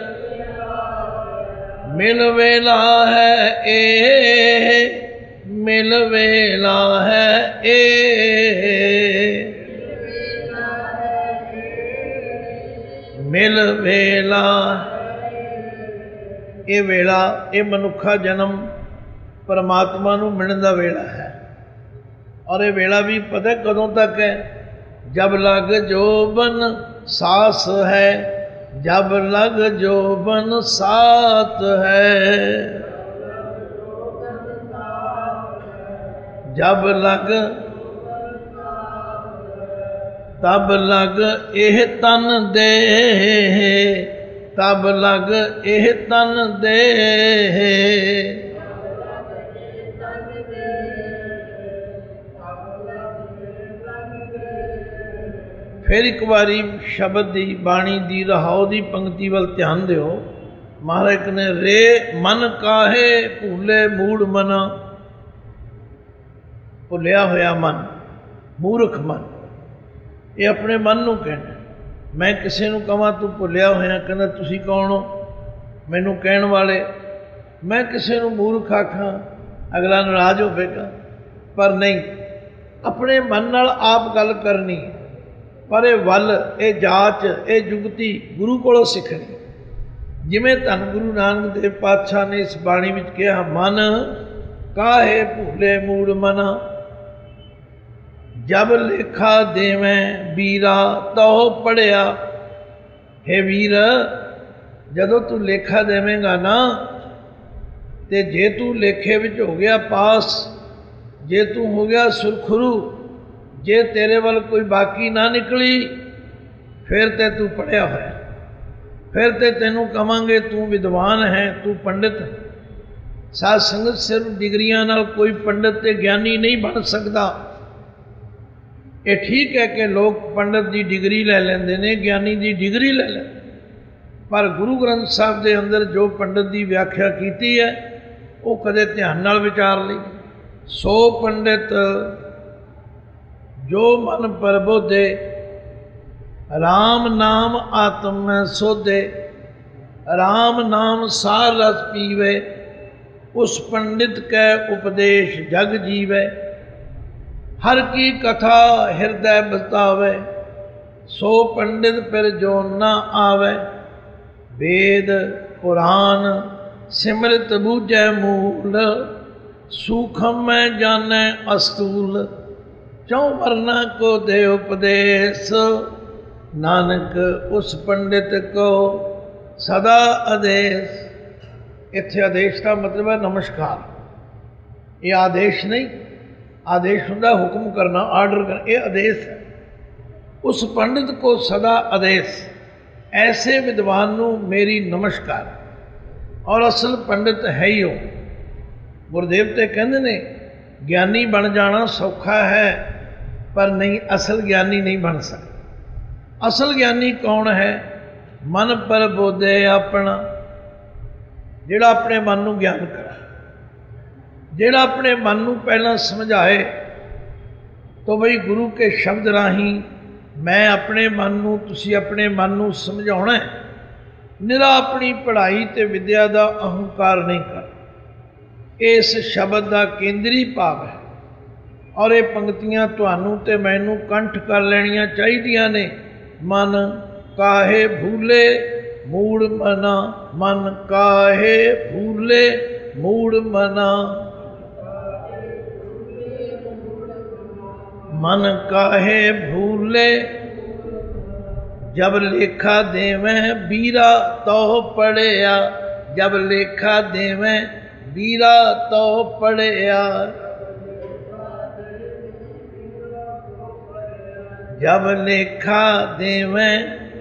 मिल वेला है ए, मिल वेला है ए, मिल वेला। ये वेला ये मनुखा जन्म परमात्मा नूं मिलण दा वेला है। और ये वेला भी पता कदों तक है, जब लग जोबन सास है, जब लग जोबन साथ है, जब लग तब लग एह तन दे, तब लग एह तन दे, फिर एक बारी शब्द दी बाणी दी रहाओ दी पंक्ति वल ध्यान दिओ। महाराज ने रे मन काहे भूले मूड़ मना, भुलिया होया मन, मूर्ख मन। ये अपने मन नूं कहना। मैं किसी नूं कहां तू भुलिया होया, कहना तुसी कौन हो मैनू कहण वाले। मैं किसी नूं मूर्ख आखां अगला नाराज होवेगा, पर नहीं, अपने मन नाल आप गल करनी। पर यह वल ये जाच ये जुगती गुरु कोलों सीखनी। जिमें धन गुरु नानक देव पातशाह ने इस बाणी विच कहा, मन काहे भूले मूड़ मना, जब लेखा देवें बीरा तो पढ़िया। हे वीर, जदों तू लेखा देवेंगा ना, ते जे तू लेखे विच हो गया पास, जे तू हो गया सुरखरू, जे तेरे वाल कोई बाकी ना निकली, फिर ते तू पढ़िया होया, फिर ते तेनू कहांगे तू विद्वान है, तू पंडित है। साध संगत सिर्फ डिग्रियां नाल कोई पंडित ते ज्ञानी नहीं बन सकता। ये ठीक है कि लोग पंडित की डिग्री ले लेंदे ने, ज्ञानी की डिग्री ले लेंदे, पर गुरु ग्रंथ साहब के अंदर जो पंडित की व्याख्या की है वो कदे ध्यान नाल विचार ली। सो पंडित जो मन प्रबोधे, राम नाम आत्म में सोधे, राम नाम सार रस पीवे, उस पंडित कै उपदेश जग जीवे। हर की कथा हृदय बतावे, सो पंडित फिर जो न आवे। वेद पुराण सिमरत बूझै मूल, सूखम में जाने अस्तूल। चौ वर्णा को दे उपदेश, नानक उस पंडित को सदा आदेश। इत्थे आदेश का मतलब है नमस्कार। ये आदेश नहीं, आदेश हुंदा हुक्म करना, आर्डर करना, ये आदेश है। उस पंडित को सदा आदेश, ऐसे विद्वान नूं मेरी नमस्कार। और असल पंडित है ही हो। गुरुदेव ते कहंदे ने ज्ञानी बन जाना सौखा है, पर नहीं, असल ज्ञानी नहीं बन सकता। असल ज्ञानी कौन है? मन प्रबोधे अपना, जिहड़ा अपने मन नूं ज्ञान करे, जिहड़ा अपने मन नूं पहला समझाए। तो बई गुरु के शब्द राही मैं अपने मन नूं, तुसीं अपने मन नूं समझाउणा है। निरा अपनी पढ़ाई ते विद्या का अहंकार नहीं कर। इस शब्द का केंद्री भाव है। और ये पंक्तियां तुहानू ते मैनू कंठ कर लेनियां चाहिदियां ने। मन काहे भूले मूड़ मना, मन काहे भूले मूड़ मना। मन काहे भूले जब लेखा देवें बीरा तो पढ़िया, जब लेखा देवें बीरा तो पढ़िया, जब लेखा देवें।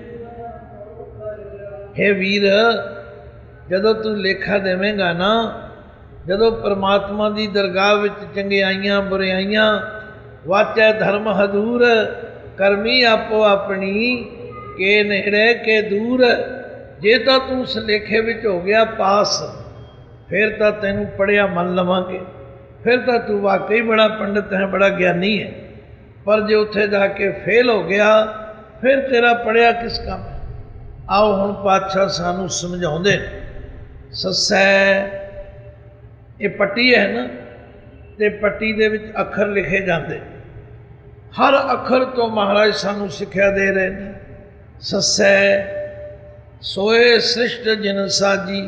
हे वीर, जदों तू लेखा देवेंगा ना, जदों परमात्मा की दरगाह विच चंगियाइयां बुराइयां वाचै धर्म हदूर, करमी आपो अपनी के नेड़े के दूर। जे तो तू उस लेखे विच हो गया पास, फिर तो तैनू पढ़िया मन लवांगे, फिर तो तू वाकई बड़ा पंडित है, बड़ा ज्ञानी है। पर जे उत्थे जाके फेल हो गया, फिर तेरा पढ़िया किस काम है। आओ हुण पातशाह सानू समझाउंदे ने। सस्सै ये पट्टी है ना, ते पट्टी दे विच अखर लिखे जाते, हर अखर तो महाराज सानू सिक्ख्या दे रहे हैं। सस्सै सोए सृष्ट जिन साजी,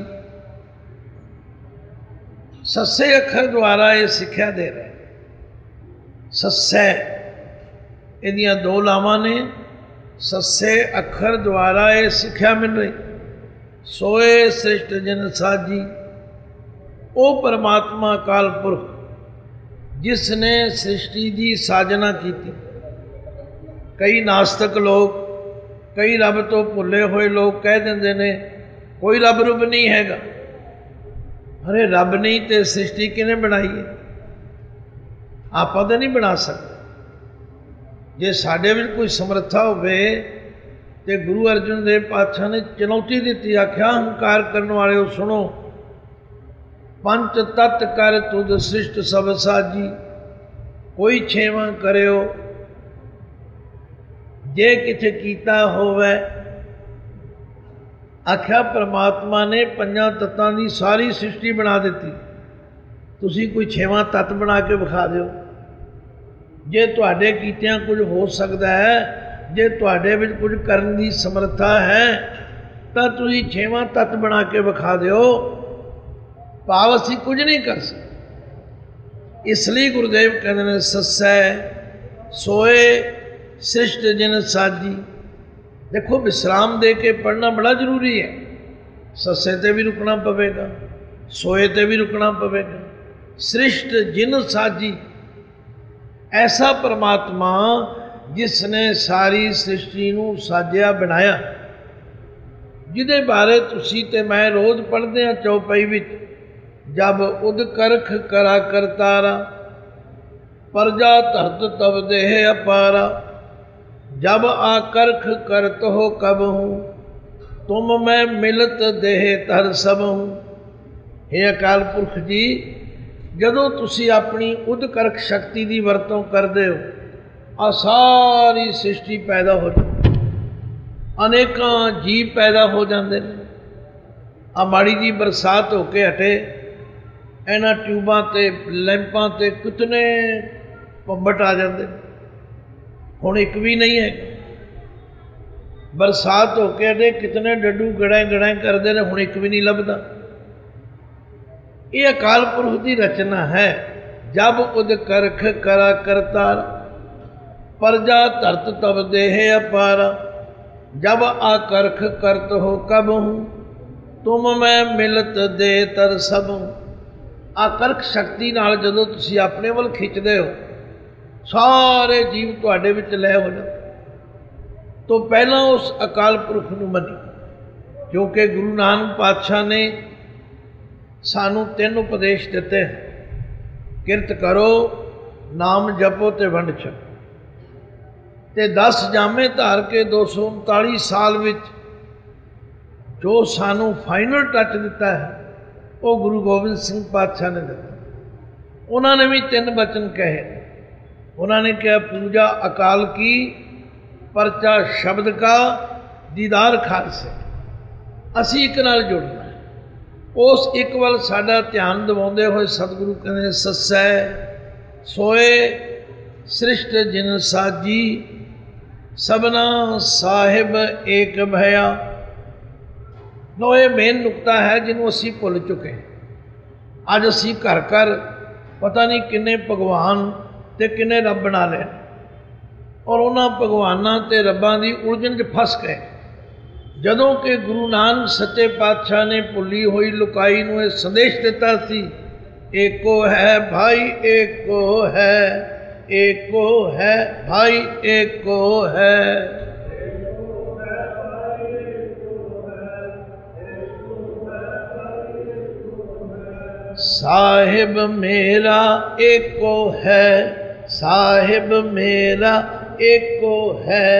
सस्से अखर द्वारा ये सिक्ख्या दे रहे हैं। सस्सै इहदियां दो लावां ने, सस्से अखर द्वारा ये सिक्ख्या मिल रही। सोए सृष्ट जिन साजी, ओ परमात्मा अकाल पुरख जिसने सृष्टि की साजना की। कई नास्तिक लोग, कई रब तो भुले हुए लोग कह देंगे ने कोई रब रुब नहीं हैगा। अरे रब नहीं तो सृष्टि किने बनाई है? आप तो नहीं बना सकते। जे साडे विच कोई समर्था होवे ते गुरु अर्जन देव पातशाह ने चुनौती दी, आख्या हंकार करने वाले हो सुनो, पंच तत्त कर तुद सृष्ट सब साजी, कोई छेवा करियो जे किथे कीता होवे। आख्या परमात्मा ने पंजा तत्तां दी सारी सृष्टि बना दी, तुसी कोई छेवा तत्त बना के विखा दिओ। जे तुहाडे कीतियां कुछ हो सकता है, जे तुहाडे विच कुछ करन दी समर्था है, तां तुसी छेवा तत्त बना के विखा दिओ। भाव असीं कुछ नहीं कर सकते। इसलिए गुरुदेव कहते हैं सस्सै सोए सृष्ट जिन साजी। देखो विश्राम दे के पढ़ना बड़ा जरूरी है। सस्से ते भी रुकना पवेगा, सोए ते भी रुकना पवेगा। सृष्ट जिन साजी, ऐसा परमात्मा जिसने सारी सृष्टि नूं साजिया बनाया, जिहदे बारे तुसीं ते मैं रोज़ पढ़दे हां चौपाई विच। जब उद करख करा करतारा, प्रजा धरत तब देह अपारा। जब आकर्ख करत हो कब हूँ, तुम मैं मिलत देह तर सब हूँ। हे अकाल पुरख जी, जदों तुसी अपनी उदकरख शक्ति की वरतों करते हो, आ सारी सृष्टि पैदा हो जाती, अनेकां जीव पैदा हो जाते हैं। आ माड़ी जी बरसात होके हटे, इन्हां ट्यूबां ते लैंपां ते कितने पंबट आ जाते, हुण एक भी नहीं है। बरसात होके हटे, कितने डड्डू गड़ाए गड़ाए करते हैं, हुण एक भी नहीं लभदा। ये अकाल पुरख की रचना है। जब उद करख करा करतार, प्रजा धरत तब देह अपारा। जब आकर्ख करत हो कब हूँ, तुम मैं मिलत दे तर सब हूँ। आकर्ख शक्ति नाल जदों तुसी अपने वल खिंचदे हो, सारे जीव तुहाडे विच लय हो जाते। तो पहला उस अकाल पुरख नूं मनी, क्योंकि गुरु नानक पातशाह ने सानू तीन उपदेश दिते हैं। किरत करो, नाम जपो ते वंड छको। ते दस जामे धार के दो सौ उनताली साल विच जो सानू फाइनल टच दिता है, वो गुरु गोबिंद सिंह पातशाह ने दिता। उन्होंने भी तीन वचन कहे। उन्होंने कहा पूजा अकाल की, परचा शब्द का, दीदार खालसे। असी एक नाल जुड़ना है। उस एक वाल साडा ध्यान दिवाउंदे होए सतगुरु कहते सस्सै सोए सृष्ट जिन साजी, सबना साहिब एक भया। नो ये मेन नुकता है जिन्हों असी भुल चुके हैं। अज असी घर घर पता नहीं किन्ने भगवान ते किन्ने रब बना ले। और उन्हां भगवानां ते रब्बां दी उलझन च फस गए। जदों कि गुरु नानक सच्चे पातशाह ने भुली हुई लुकाई नूं इह संदेश दिता सी, एको है भाई एको है, एको है भाई एको है। साहिब मेरा एको है, साहिब मेरा एको है।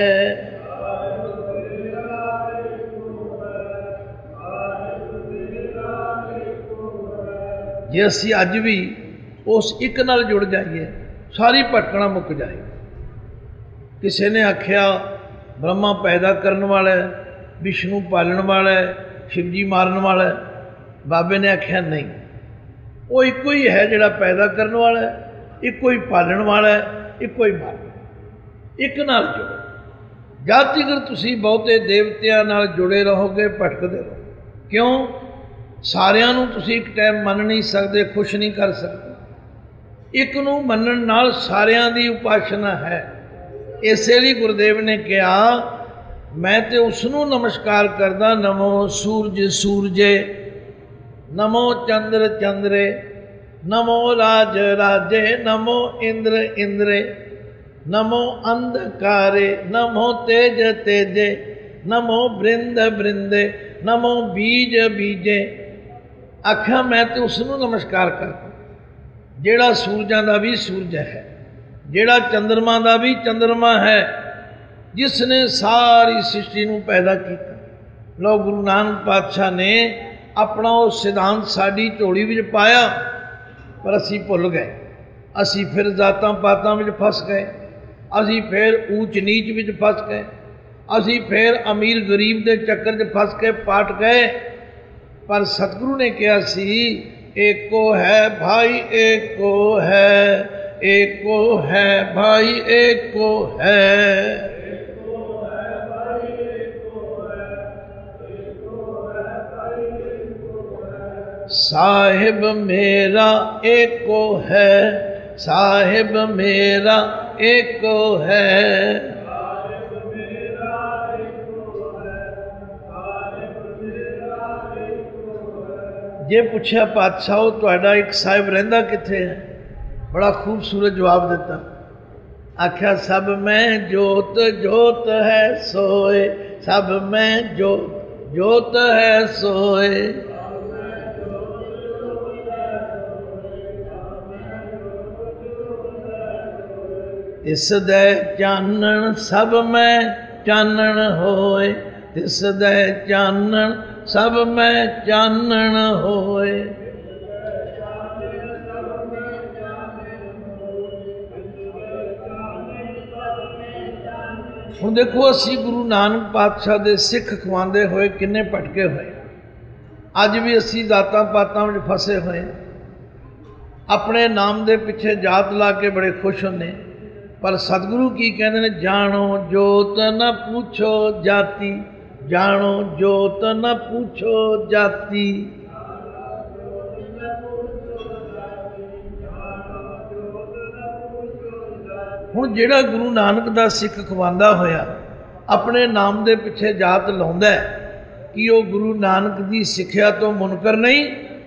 जे असी अज भी उस एक नाल जुड़ जाइए सारी भटकना मुक जाए। किसी ने आख्या ब्रह्मा पैदा करने वाला है, विष्णु पालन वाला है, शिवजी मारन वाला है। बाबे ने आख्या नहीं, वो एक ही है जिहड़ा पैदा करने वाला है, एक ही पालन वाला है, एक ही मारन। एक नाल जुड़ो। जद तक तुसीं बहुते देवतियां नाल जुड़े रहोगे भटकदे रहो। क्यों? सारिਆਂ ਨੂੰ ਤੁਸੀਂ एक टाइम मन नहीं सकते, खुश नहीं कर सकते। एक नूं मनण नाल सारिਆਂ ਦੀ उपासना है। इसे लिए गुरुदेव ने कहा, मैं तो उसनूं नमस्कार करदा, नमो सूरज सूरजे, नमो चंद्र चंद्रे, नमो राज राजे, नमो इंद्र इंद्रे, नमो अंधकारे, नमो तेज तेजे, नमो बृंद बृंदे, नमो बीज बीजे। आख्या मैं तो उसनूं नमस्कार करदा जिहड़ा सूरजां दा भी सूरज है, जिहड़ा चंद्रमा दा भी चंद्रमा है, जिसने सारी सृष्टि नूं पैदा किया। लो गुरु नानक पातशाह ने अपना वो सिद्धांत साडी झोली विच पाया, पर असी भुल गए। असी फिर जातां पातां विच फस गए, असी फिर ऊच नीच विच फस गए, असी फिर अमीर गरीब के चक्कर च फस के पाट गए। पर सतगुरु ने कहा सी, एको है भाई एको है, एको है भाई एको है। साहिब मेरा एको है, साहिब मेरा एको है। जे पूछा पातशाह तुहाडा एक साहिब रहिंदा किथे है? बड़ा खूबसूरत जवाब दिता। आख्या सब में जोत जोत है सोए, सब में जोत जोत है सोए। तिस दे चानण सब में चानण होए, तिस दे चानण सब में चानण होए। हुण देखो असी गुरु नानक पातशाह दे सिख खवांदे होए किन्ने भटके होए। अज भी असी जातां पातां विच फसे होए। अपने नाम दे पिछे जात ला के बड़े खुश होंदे, पर सतगुरु की कहते ने, जानो जोत न पूछो जाति, जानो जोत न पूछो जाति। हुण जिहड़ा गुरु नानक दा सिख खवांदा होया अपने नाम दे पिछे जात लाउंदा है, कि वो गुरु नानक दी सिक्ख्या तो मुनकर नहीं।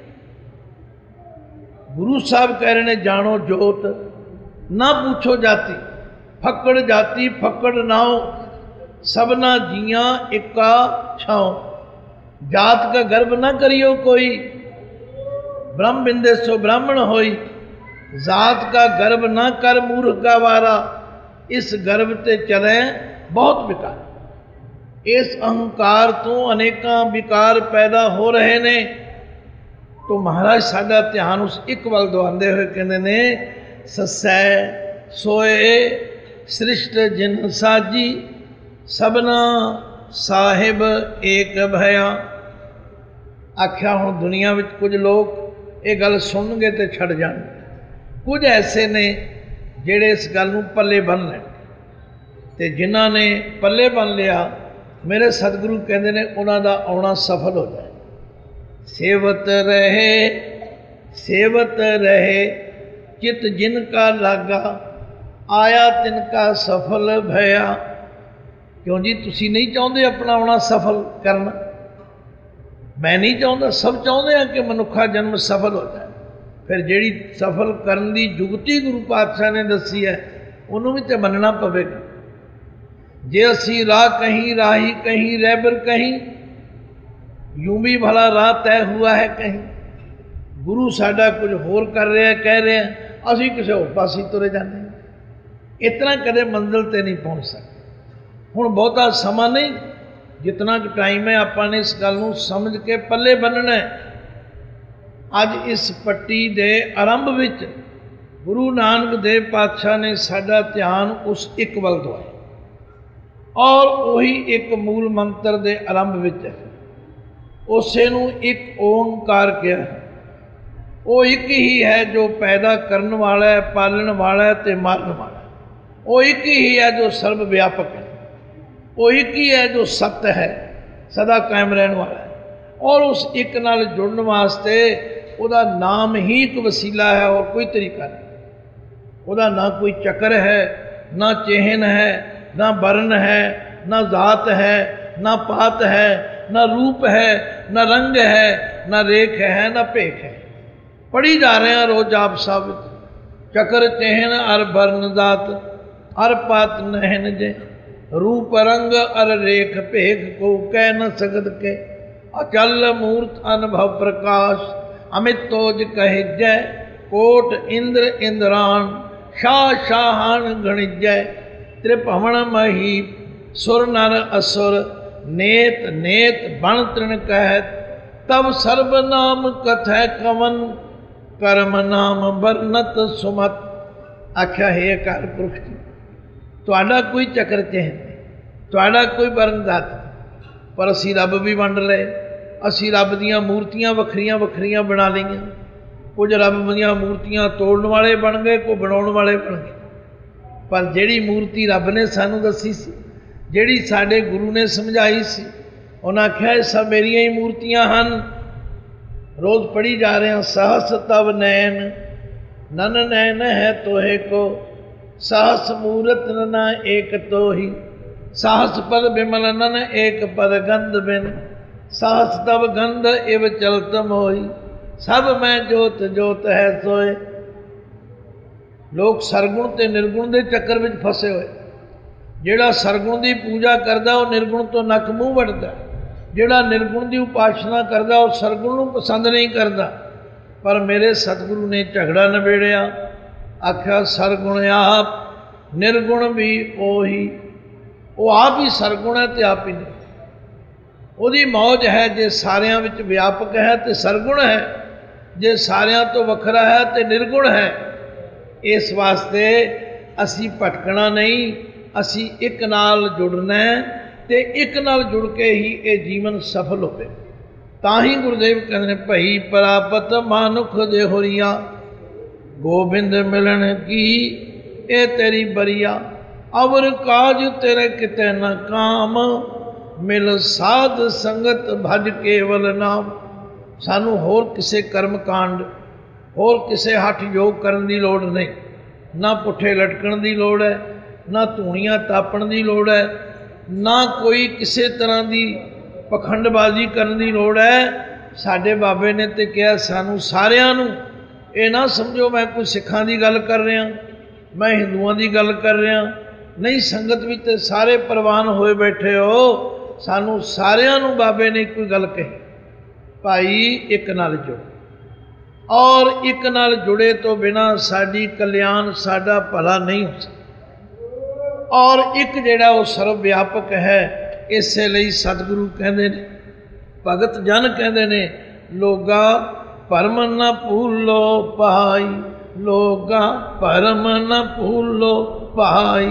गुरु साहब कह रहे ने, जानो जोत ना पूछो जाति, फक्कड़ जाति फक्कड़ नाओ, सबना जियां इक्का छाओ। जात का गर्भ न करियो कोई, ब्रह्म बिंदे सो ब्राह्मण होई। जात का गर्भ न कर मूर्ख का वारा, इस गर्भ ते चले बहुत विकार। इस अहंकार तो अनेकां विकार पैदा हो रहे ने। तो महाराज साडा ध्यान उस एक वल दवांदे हुए कहंदे ने, ससै सोए सृष्ट जिन साजी, सबना साहिब एक भया। आख्या हुण दुनिया विच कुछ लोग ये गल सुनगे तो छड़ जाणगे, कुछ ऐसे ने जिहड़े इस गल नूं पल्ले बन लैण, ते जिन्हां ने पल्ले बन लिया मेरे सतगुरु कहंदे ने उन्हां दा आउणा सफल हो जाए। सेवत रहे सेवत रहे चित जिनका लागा, आया तिनका सफल भया। क्यों जी, तुसी नहीं चाहते अपना आना सफल करना? मैं नहीं चाहता, सब चाहते हैं कि मनुखा जन्म सफल हो जाए। फिर जिहड़ी सफल करन दी जुगती गुरु पातशाह ने दसी है उन्होंने भी तो मनना पवेगा। जे असी राह कहीं राही कहीं रहबर कहीं, यूं भी भला राह तय हुआ है कहीं। गुरु साडा कुछ होर कर रहा है, कह रहे हैं, असी किसी होर पासे तुरे जाते हैं। इतना कदे मंजिल ते नहीं पहुँच सकते। हुण बहुता समा नहीं, जितना कि टाइम है आपां ने इस गल नूं समझ के पल्ले बन्नना है। अज इस पट्टी दे आरंभ विच गुरु नानक देव पातशाह ने साडा ध्यान उस एक वल दवाया और वही एक मूल मंत्र दे आरंभ विच है। उसे नूं एक ओंकार कहा। वो एक ही है जो पैदा करने वाला है, पालन वाला है ते मारन वाला है। वो एक ही है जो सर्व व्यापक है। वो एक ही है जो सत्य है, सदा कायम रहने वाला है। और उस एक नाल जुड़न वास्ते उहदा नाम ही एक वसीला है और कोई तरीका नहीं। उहदा ना कोई चक्र है, ना चिन्ह है, ना वर्ण है, ना जात है, ना पात है, ना रूप है, ना रंग है, ना रेख है, ना भेख है। पढ़ी जा रहे हैं रोज आप सब, चक्र चिन्ह अर वर्ण जात अर पात नहन जे, रूप रंग अर रेख भेख को कह न सकत के, अचल मूर्त अनुभव प्रकाश अमित तोज कह जय, कोट इंद्र इंद्रान शाह शाहान गणिजय, त्रिभवन मही सुर नर असुर, नेत नेत बण तृण कहत, तब सर्वनाम कथय कवन, कर्म नाम बरनत सुमत। आख्या है अकाल पुरख जी, तुहाडा कोई चक्र चिन्ह नहीं, तुहाडा कोई वर्ण जात नहीं, पर असी रब भी वंड लए। असी रब दीयां मूर्तियां वखरियां वखरियां बना लईआं। कुछ रब दीयां मूर्तियां तोड़न वाले बन गए, कोई बनाउण वाले बन गए। पर जिहड़ी मूर्ति रब ने सानू दसी सी, जिहड़ी साडे गुरु ने समझाई सी, उन्हां आख्या सब मेरियां ही मूर्तियां हन। रोज़ पढ़ी जा रहे हैं, सहस तव नैन नन नैन है तोहे को, सहस मूरत नना एक तो ही, सहस पद बिमल नन एक पद गंध बिन, सहस तब गंध इव चलत मोही, सब मैं जोत जोत है सोए। लोग सरगुण ते निर्गुण के चक्कर में फसे हुए। जिहड़ा सरगुण की पूजा करता वो निर्गुण तो नक मूँह वटदा, जिहड़ा निर्गुण की उपासना करता वो सरगुण नूं पसंद नहीं करता। पर मेरे सतगुरु ने झगड़ा निबेड़िया, आख्या सरगुण आप निर्गुण भी ओही। वो आप ही सरगुण है तो आप ही निर्गुण। ਉਹਦੀ मौज है जे सारियां विच व्यापक है तो सरगुण है, जे सारियां तो वखरा है तो निर्गुण है। इस वास्ते असी भटकना नहीं, असी एक नाल जुड़ना है ते एक नाल जुड़ के ही ये जीवन सफल होवे। तां ही गुरुदेव कहते हैं, भई परापत मानुख दे होरिया, गोबिंद मिलन की ए तेरी बरिया, अवर काज तेरे किते न काम, मिल साध संगत भज केवल नाम। सानू होर किसे कर्म कांड, होर किसे हठ योग करन दी लोड़ नहीं, ना पुठे लटकण दी लोड़ है, ना धूणियां तापण दी लोड़ है, ना कोई किसी तरह की पखंडबाजी करन दी लोड़ है। साडे बाबे ने तो कहा सानू सारियां नू, ये ना समझो मैं कोई सिखां दी गल कर रहा, मैं हिंदुआं दी गल कर रहा, नहीं संगत विच ते सारे प्रवान होए बैठे हो। सानू सारियां नू बाबे ने कोई गल कही, भाई एक नाल जुड़ो, और एक नाल जुड़े तो बिना साडी कल्याण साडा भला नहीं हो सकता। और एक जिहड़ा वो सर्व व्यापक है, इसे लई सतगुरु कहते ने, भगत जन कहते ने, लोगा भरम न भूलो भाई, लोगा भरम न भूलो भाई।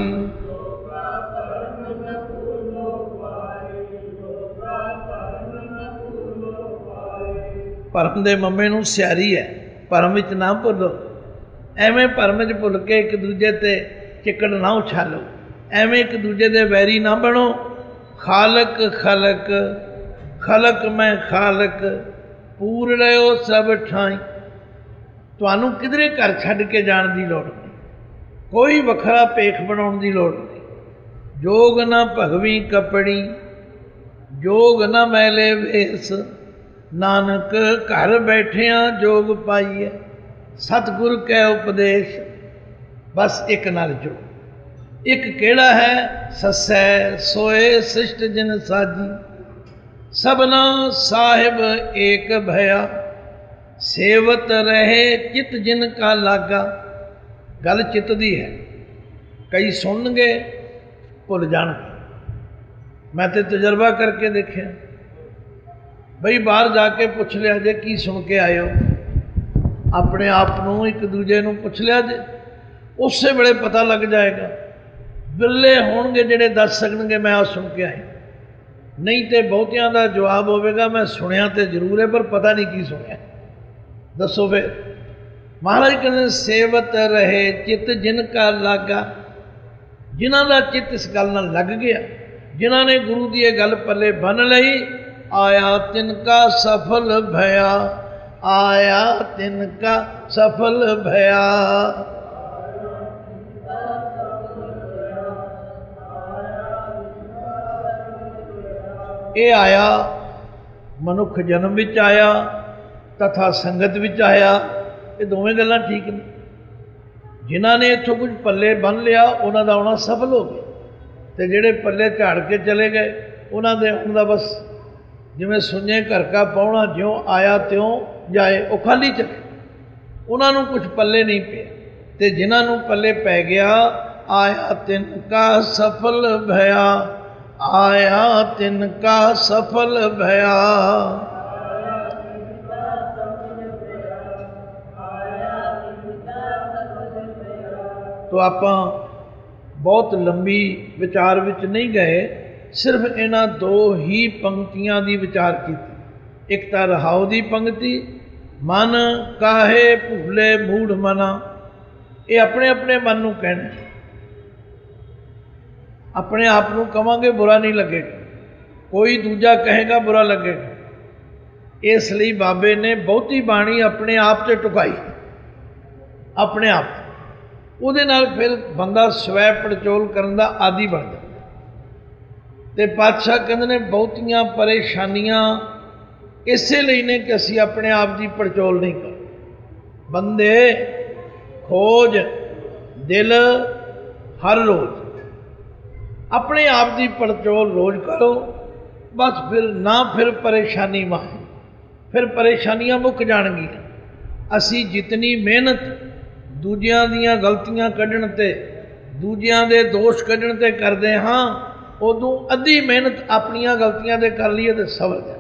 भरम दे मम्मे नूं सियारी है, भरम विच ना भुलो। एवें भरम च भुल के एक दूजे ते चिकड़ ना उछालो, एवें एक दूजे दे वैरी ना बनो। खालक खलक खलक मैं खालक, पूर रहो सब ठाई। तुहानू किधरे घर छड्ड के जाण दी लोड़ नहीं। कोई वखरा पेख बनाने की लोड़ नहीं। जोग न भगवी कपड़ी जोग न मैले वेस, नानक घर बैठिया जोग पाइए, सतगुर कै उपदेश। बस एक नाल जुड़ो। एक केड़ा है ससै सोए शिष्ट जिन साजी, सबना साहिब एक भया, सेवत रहे चित जिन का लागा। गल चित दी है। कई सुनगे भुल जाणगे। मैं तो तजर्बा करके देखिया, बई बाहर जाके पुछ लिया जे की सुन के आए हो, अपने आप नूं एक दूजे नूं पुछ लिया जे, उस वेले पता लग जाएगा। बिरले होणगे जिहड़े दस सकणगे मैं आ सुन के आया, नहीं तो बहुतियां दा जवाब होवेगा मैं सुनिया तो जरूर है पर पता नहीं की सुनिया। दसो फिर। महाराज कहते सेवत रहे चित जिनका लागा, जिन्हां दा चित इस गल नाल लग गया, जिन्हां ने गुरु की यह गल पल्ले बन लई, आया तिनका सफल भया, आया तिनका सफल भया। ये आया मनुख जन्म विच आया तथा संगत विच आया, ये दोवें गल्लां ठीक ने। जिन्हां ने इत्थों कुछ पल्ले बन लिया उन्हां दा आउणा सफल हो गया, ते जिहड़े पल्ले झाड़ के चले गए उन्हां दे आउण दा बस जिवें सुने घर का पाहुणा ज्यों आया त्यों जाए, वो खाली चले, उन्हां नूं कुछ पल्ले नहीं पे। ते जिन्हां नूं पल्ले पै गया, आया तिनका सफल भया, आया तिनका सफल भया। तो आप बहुत लंबी विचार विच नहीं गए, सिर्फ इन्हां दो ही पंक्तियां दी विचार की। एक तां रहाओ दी पंक्ति, मन काहे भूले मूढ़ मना, ये अपने अपने मन नूं कहना। अपने आप को कहांगे बुरा नहीं लगेगा, कोई दूजा कहेगा बुरा लगेगा। इसलिए बाबे ने बहुती बाणी अपने आप से टुकाई, अपने आप उहदे नाल फिर बंदा स्वै पड़चोल करन दा आदि बन जाता। ते पातशाह कहंदे ने बहुतियां परेशानियां इसे लिए ने कि असीं अपने आप की पड़चोल नहीं करते। बंदे खोज दिल हर रोज अपने आप की पड़चोल रोज करो, बस फिर ना फिर परेशानी माहे, फिर परेशानियां मुक जाणगियां। असी जितनी मेहनत दूजियां दियां गलतियां कढ़ण ते दूजियां दे दोष कढ़ण ते करते हाँ, उदों अद्धी मेहनत अपनियां गलतियां ते कर लीए तो सवर जाए।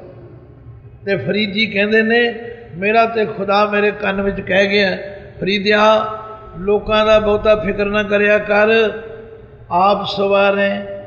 ते फरीद जी कहते ने, मेरा तो खुदा मेरे कन विच कह गया, फरीदिया लोकां दा बहुता फिक्र ना करिया कर, आप सवारे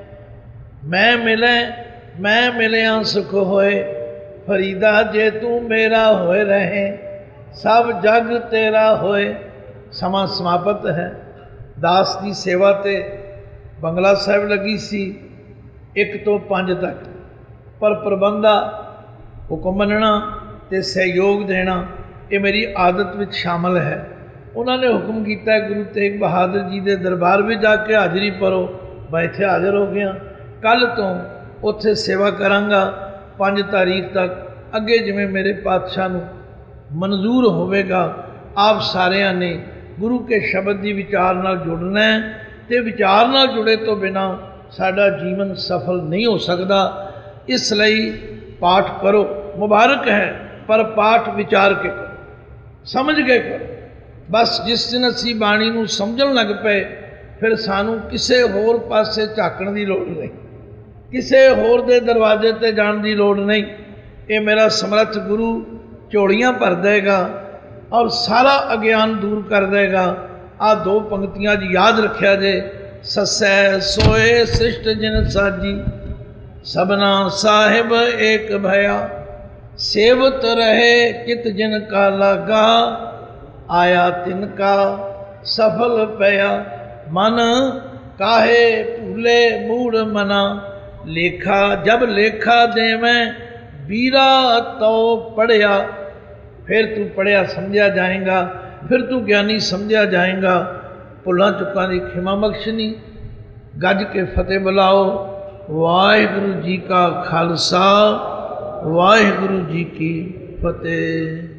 मैं मिले, मैं मिलिया सुख होए। फरीदा जे तू मेरा होए रहे, सब जग तेरा होए। समा समाप्त है। दास की सेवा ते बंगला साहिब लगी सी एक तो पाँच तक, पर प्रबंधा हुक्म मनना ते सहयोग देना ये मेरी आदत में शामिल है। उन्होंने हुक्म किया गुरु तेग बहादुर जी के दरबार में जाके हाज़री भरो, मैं इत्थे हाज़र हो गया। कल तो उत्थे सेवा करांगा पाँच तारीख तक, अगे जिमें मेरे पातशाह नूं मंजूर होवेगा। आप सारिਆਂ ने गुरु के शब्द की विचार नाल जुड़ना है, तो विचार नाल जुड़े तो बिना साडा जीवन सफल नहीं हो सकता। इसलिए पाठ करो, मुबारक है, पर पाठ विचार के करो, समझ के करो। बस जिस दिन असी बाणी नूं समझण लग पे, फिर सानू किसी होर पासे झाकण की लोड़ नहीं, किसी होर दे दरवाजे ते जाण की लोड़ नहीं। ये मेरा समर्थ गुरु झोलियां भर देगा और सारा अज्ञान दूर कर देगा। आ दो पंक्तियां याद रखिया जे, ससै सोए सृष्ट जिन साजी, सबना साहिब एक भया, सेवत रहे चित जिन का लागा, आया तिनका सफल पया। मन काहे भूले मूढ़ मना, लेखा जब लेखा देवें बीरा तो पढ़िया। फिर तू पढ़िया समझा जाएगा, फिर तू ज्ञानी समझा जाएगा। ਭੁੱਲਾਂ ਚੁੱਕਾਂ ਦੀ ਖਿਮਾ ਬਖਸ਼ਣੀ। ਗੱਜ ਕੇ ਫਤਿਹ ਬੁਲਾਓ। ਵਾਹਿਗੁਰੂ ਜੀ ਕਾ ਖਾਲਸਾ, ਵਾਹਿਗੁਰੂ ਜੀ ਕੀ ਫਤਿਹ।